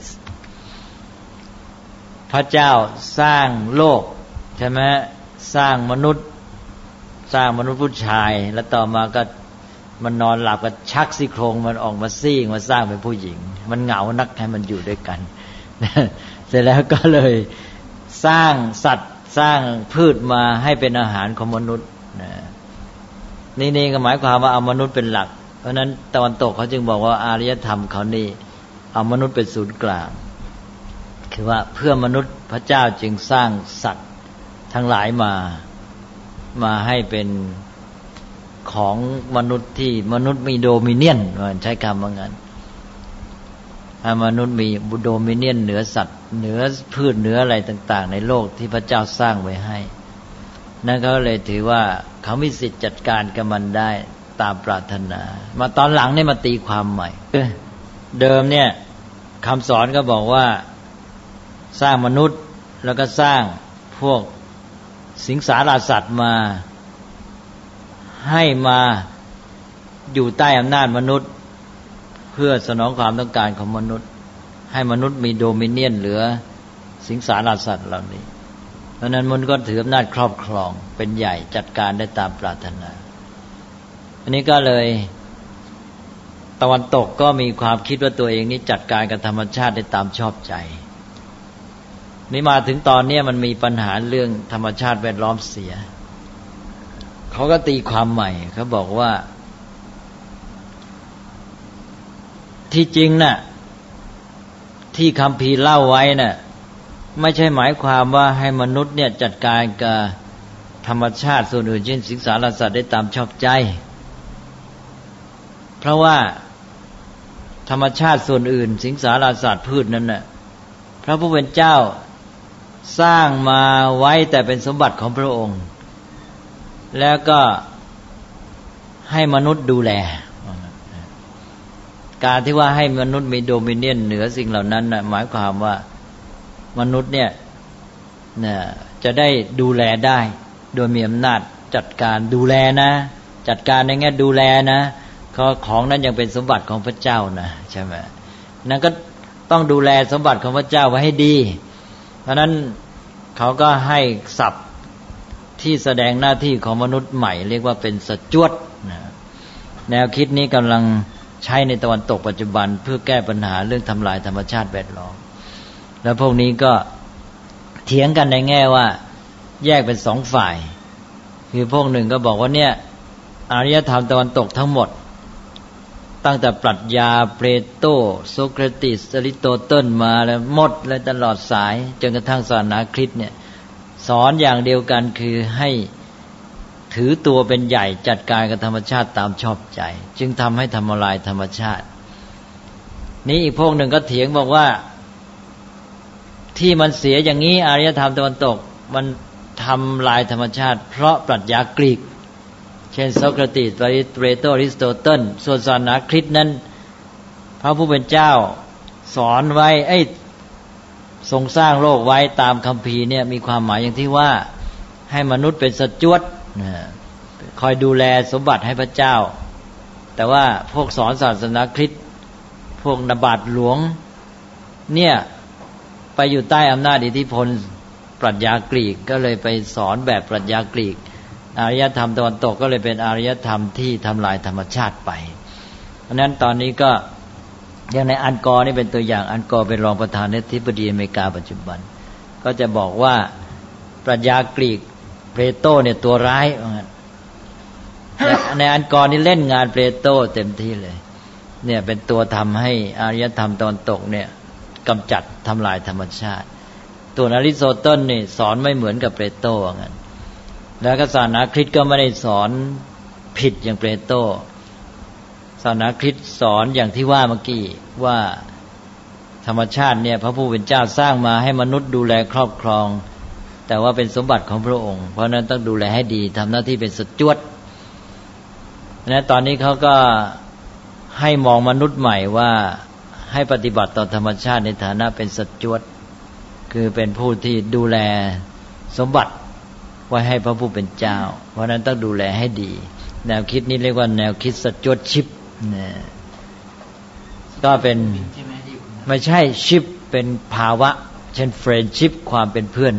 พระเจ้าสร้างโลกใช่ไหมสร้างมนุษย์สร้างมนุษย์ผู้ชายแล้วต่อมาก็มันนอนหลับก็ชักซี่โครงมันออกมาซี่มาสร้างเป็นผู้หญิงมันเหงานักให้มันอยู่ด้วยกันเสร็จแล้วก็เลยสร้างสัตว์สร้างพืชมาให้เป็นอาหารของมนุษย์นี่นี่ก็หมายความว่าเอามนุษย์เป็นหลักเพราะนั้นตะวันตกเขาจึงบอกว่าอารยธรรมเขานี่เอามนุษย์เป็นศูนย์กลางคือว่าเพื่อมนุษย์พระเจ้าจึงสร้างสัตว์ทั้งหลายมามาให้เป็นของมนุษย์ที่มนุษย์มีโดมิเนียนใช้คำว่างั้นมนุษย์มีโดมิเนียนเหนือสัตว์เหนือพืชเหนืออะไรต่างๆในโลกที่พระเจ้าสร้างไว้ให้นั่นก็เลยถือว่าเขามีสิทธิ์จัดการกับมันได้ตามปรารถนามาตอนหลังนี่มาตีความใหม่เดิมเนี่ยคำสอนก็บอกว่าสร้างมนุษย์แล้วก็สร้างพวกสิงสารสัตว์มาให้มาอยู่ใต้อำนาจมนุษย์เพื่อสนองความต้องการของมนุษย์ให้มนุษย์มีโดมิเนียนเหลือสิงสารสัตว์เหล่านี้เพราะนั้นมนุษย์ก็ถืออำนาจครอบครองเป็นใหญ่จัดการได้ตามปรารถนาอันนี้ก็เลยตะวันตกก็มีความคิดว่าตัวเองนี่จัดการกับธรรมชาติได้ตามชอบใจนี่มาถึงตอนนี้มันมีปัญหาเรื่องธรรมชาติแวดล้อมเสียเขาก็ตีความใหม่เขาบอกว่าที่จริงน่ะที่คัมภีร์เล่าไว้น่ะไม่ใช่หมายความว่าให้มนุษย์เนี่ยจัดการกับธรรมชาติส่วนอื่นเช่นสิงสารสัตว์ได้ตามชอบใจเพราะว่าธรรมชาติส่วนอื่นสิงสารสัตว์พืชนั้นน่ะพระผู้เป็นเจ้าสร้างมาไว้แต่เป็นสมบัติของพระองค์แล้วก็ให้มนุษย์ดูแลการที่ว่าให้มนุษย์มีโดมิเนียนเหนือสิ่งเหล่านั้นน่ะหมายความว่ามนุษย์เนี่ยเนี่ยจะได้ดูแลได้โดยมีอำนาจจัดการดูแลนะจัดการในแง่ดูแลนะของนั้นยังเป็นสมบัติของพระเจ้านะใช่ไหมนั้นก็ต้องดูแลสมบัติของพระเจ้าไว้ให้ดีเพราะนั้นเขาก็ให้ศัพท์ที่แสดงหน้าที่ของมนุษย์ใหม่เรียกว่าเป็นสจวดนะแนวคิดนี้กำลังใช้ในตะวันตกปัจจุบันเพื่อแก้ปัญหาเรื่องทำลายธรรมชาติแวดล้อมแล้วพวกนี้ก็เถียงกันในแง่ว่าแยกเป็นสองฝ่ายคือพวกหนึ่งก็บอกว่าเนี่ยอารยธรรมตะวันตกทั้งหมดตั้งแต่ปรัชญาเปโตรโซเครติสอริสโตเติลมาแล้วหมดเลยตลอดสายจนกระทั่งศาสนาคริสต์เนี่ยสอนอย่างเดียวกันคือให้ถือตัวเป็นใหญ่จัดการกับธรรมชาติตามชอบใจจึงทำให้ทำลายธรรมชาตินี้อีกพวกหนึ่งก็เถียงบอกว่าที่มันเสียอย่างนี้อารยธรรมตะวันตกมันทำลายธรรมชาติเพราะปรัชญากรีกเช่นโซเครติสเปโตรอริสโตเติลส่วนศาสนาคริสต์นั้นพระผู้เป็นเจ้าสอนไว้ไอ้ทรงสร้างโลกไว้ตามคัมภีร์เนี่ยมีความหมายอย่างที่ว่าให้มนุษย์เป็นสจวดคอยดูแลสมบัติให้พระเจ้าแต่ว่าพวกสอนศาสนาคริสต์พวกนบาตหลวงเนี่ยไปอยู่ใต้อำนาจอิทธิพลปรัชญากรีกก็เลยไปสอนแบบปรัชญากรีกอารยธรรมตะวันตกก็เลยเป็นอารยธรรมที่ทำลายธรรมชาติไปเพราะนั้นตอนนี้ก็อย่างในอันกอร์นี่เป็นตัวอย่างอันกอร์เป็นรองประธานาธิบดีอเมริกาปัจจุบันก็จะบอกว่าปรัชญากรีกเพลโตเนี่ยตัวร้ายในอันกอร์นี่เล่นงานเพลโตเต็มที่เลยเนี่ยเป็นตัวทำให้อารยธรรมตะวันตกเนี่ยกำจัดทำลายธรรมชาติตัวอริสโตเติลนี่สอนไม่เหมือนกับเปโตรว่างั้นแล้วก็ศาสนาคริสต์ก็ไม่ได้สอนผิดอย่างเปโตรศาสนาคริสต์สอนอย่างที่ว่าเมื่อกี้ว่าธรรมชาติเนี่ยพระผู้เป็นเจ้าสร้างมาให้มนุษย์ดูแลครอบครองแต่ว่าเป็นสมบัติของพระองค์เพราะนั้นต้องดูแลให้ดีทำหน้าที่เป็นสจวดนะตอนนี้เขาก็ให้มองมนุษย์ใหม่ว่าให้ปฏิบัติต่อธรรมชาติในฐานะเป็นสจวดคือเป็นผู้ที่ดูแลสมบัติไว้ให้พระผู้เป็นเจ้าเพราะนั้นต้องดูแลให้ดีแนวคิดนี้เรียกว่าแนวคิดสจวดชิปนะก็เป็นไม่ใช่ชิปเป็นภาวะเช่นเฟรนด์ชิปความเป็นเพื่อน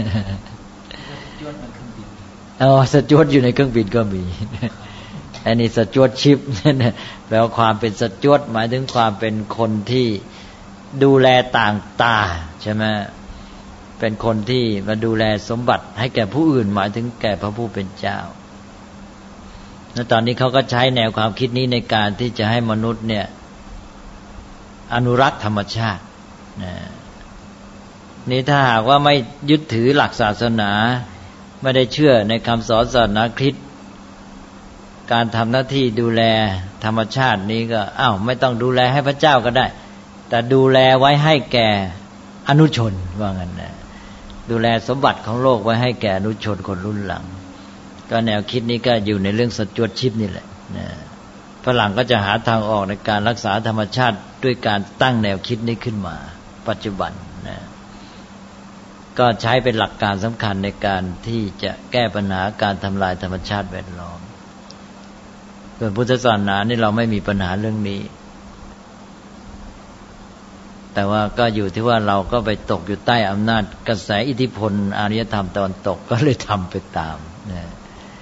อ๋อสจวดอยู่ในเครื่องบินก็มีอันนี้สจวดชิปแปลว่าความเป็นสจวดหมายถึงความเป็นคนที่ดูแลต่างตาใช่ไหมเป็นคนที่มาดูแลสมบัติให้แก่ผู้อื่นหมายถึงแก่พระผู้เป็นเจ้าแล้วตอนนี้เขาก็ใช้แนวความคิดนี้ในการที่จะให้มนุษย์เนี่ยอนุรักษ์ธรรมชาตินะนี่ถ้าหากว่าไม่ยึดถือหลักศาสนาไม่ได้เชื่อในคำสอนศาสนาคริสต์การทำหน้าที่ดูแลธรรมชาตินี้ก็อ้าวไม่ต้องดูแลให้พระเจ้าก็ได้แต่ดูแลไว้ให้แก่อนุชนว่างั้นนะดูแลสมบัติของโลกไว้ให้แก่อนุชนคนรุ่นหลังก็แนวคิดนี้ก็อยู่ในเรื่องสจวดชิปนี่แหละนะฝรั่งก็จะหาทางออกในการรักษาธรรมชาติด้วยการตั้งแนวคิดนี้ขึ้นมาปัจจุบันนะก็ใช้เป็นหลักการสำคัญในการที่จะแก้ปัญหาการทำลายธรรมชาติแวดล้อมส่วนพุทธศาสนานี่เราไม่มีปัญหาเรื่องนี้แต่ว่าก็อยู่ที่ว่าเราก็ไปตกอยู่ใต้อำนาจกระแสอิทธิพลอารยธรรมตะวันตกก็เลยทำไปตามนะ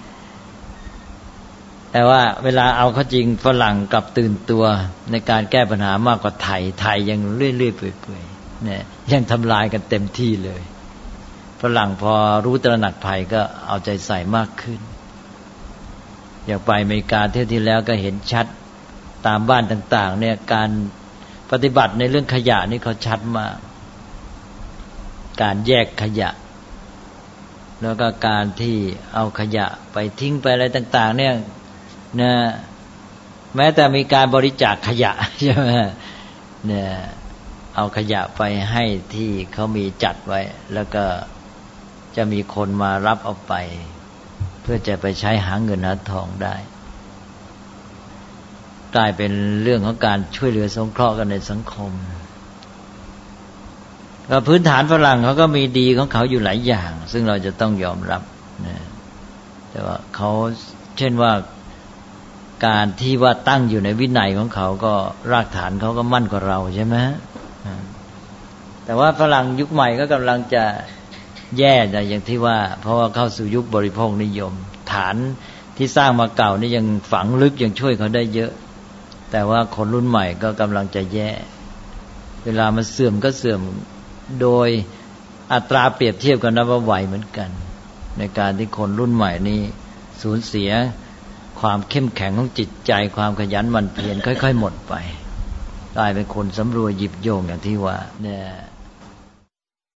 แต่ว่าเวลาเอาเข้าจริงฝรั่งกลับตื่นตัวในการแก้ปัญหามากกว่าไทยไทยยังเรื่อยๆเปื่อยๆเนี่ยยังทำลายกันเต็มที่เลยฝรั่งพอรู้ตระหนักภัยก็เอาใจใส่มากขึ้นอยากไปอเมริกาเที่ยวที่แล้วก็เห็นชัดตามบ้านต่างๆเนี่ยการปฏิบัติในเรื่องขยะนี่เขาชัดมากการแยกขยะแล้วก็การที่เอาขยะไปทิ้งไปอะไรต่างๆเนี่ยนะแม้แต่มีการบริจาคขยะใช่ไหมเนี่ยเอาขยะไปให้ที่เขามีจัดไว้แล้วก็จะมีคนมารับเอาไปเพื่อจะไปใช้หาเงินหาทองได้กลายเป็นเรื่องของการช่วยเหลือสงเคราะห์กันในสังคมก็พื้นฐานฝรั่งเขาก็มีดีของเขาอยู่หลายอย่างซึ่งเราจะต้องยอมรับนะแต่ว่าเขาเช่นว่าการที่ว่าตั้งอยู่ในวินัยของเขาก็รากฐานเขาก็มั่นกว่าเราใช่ไหมแต่ว่าฝรั่งยุคใหม่ก็กำลังจะแย่อย่างที่ว่าเพราะว่าเข้าสู่ยุคบริโภคนิยมฐานที่สร้างมาเก่านี่ยังฝังลึกยังช่วยเขาได้เยอะแต่ว่าคนรุ่นใหม่ก็กำลังจะแย่เวลามันเสื่อมก็เสื่อมโดยอัตราเปรียบเทียบกันนับว่าไหวเหมือนกันในการที่คนรุ่นใหม่นี้สูญเสียความเข้มแข็งของจิตใจความขยันหมั่นเพียรค่อยๆหมดไปกลายเป็นคนสำรวยหยิบโยงอย่างที่ว่าเนี่ย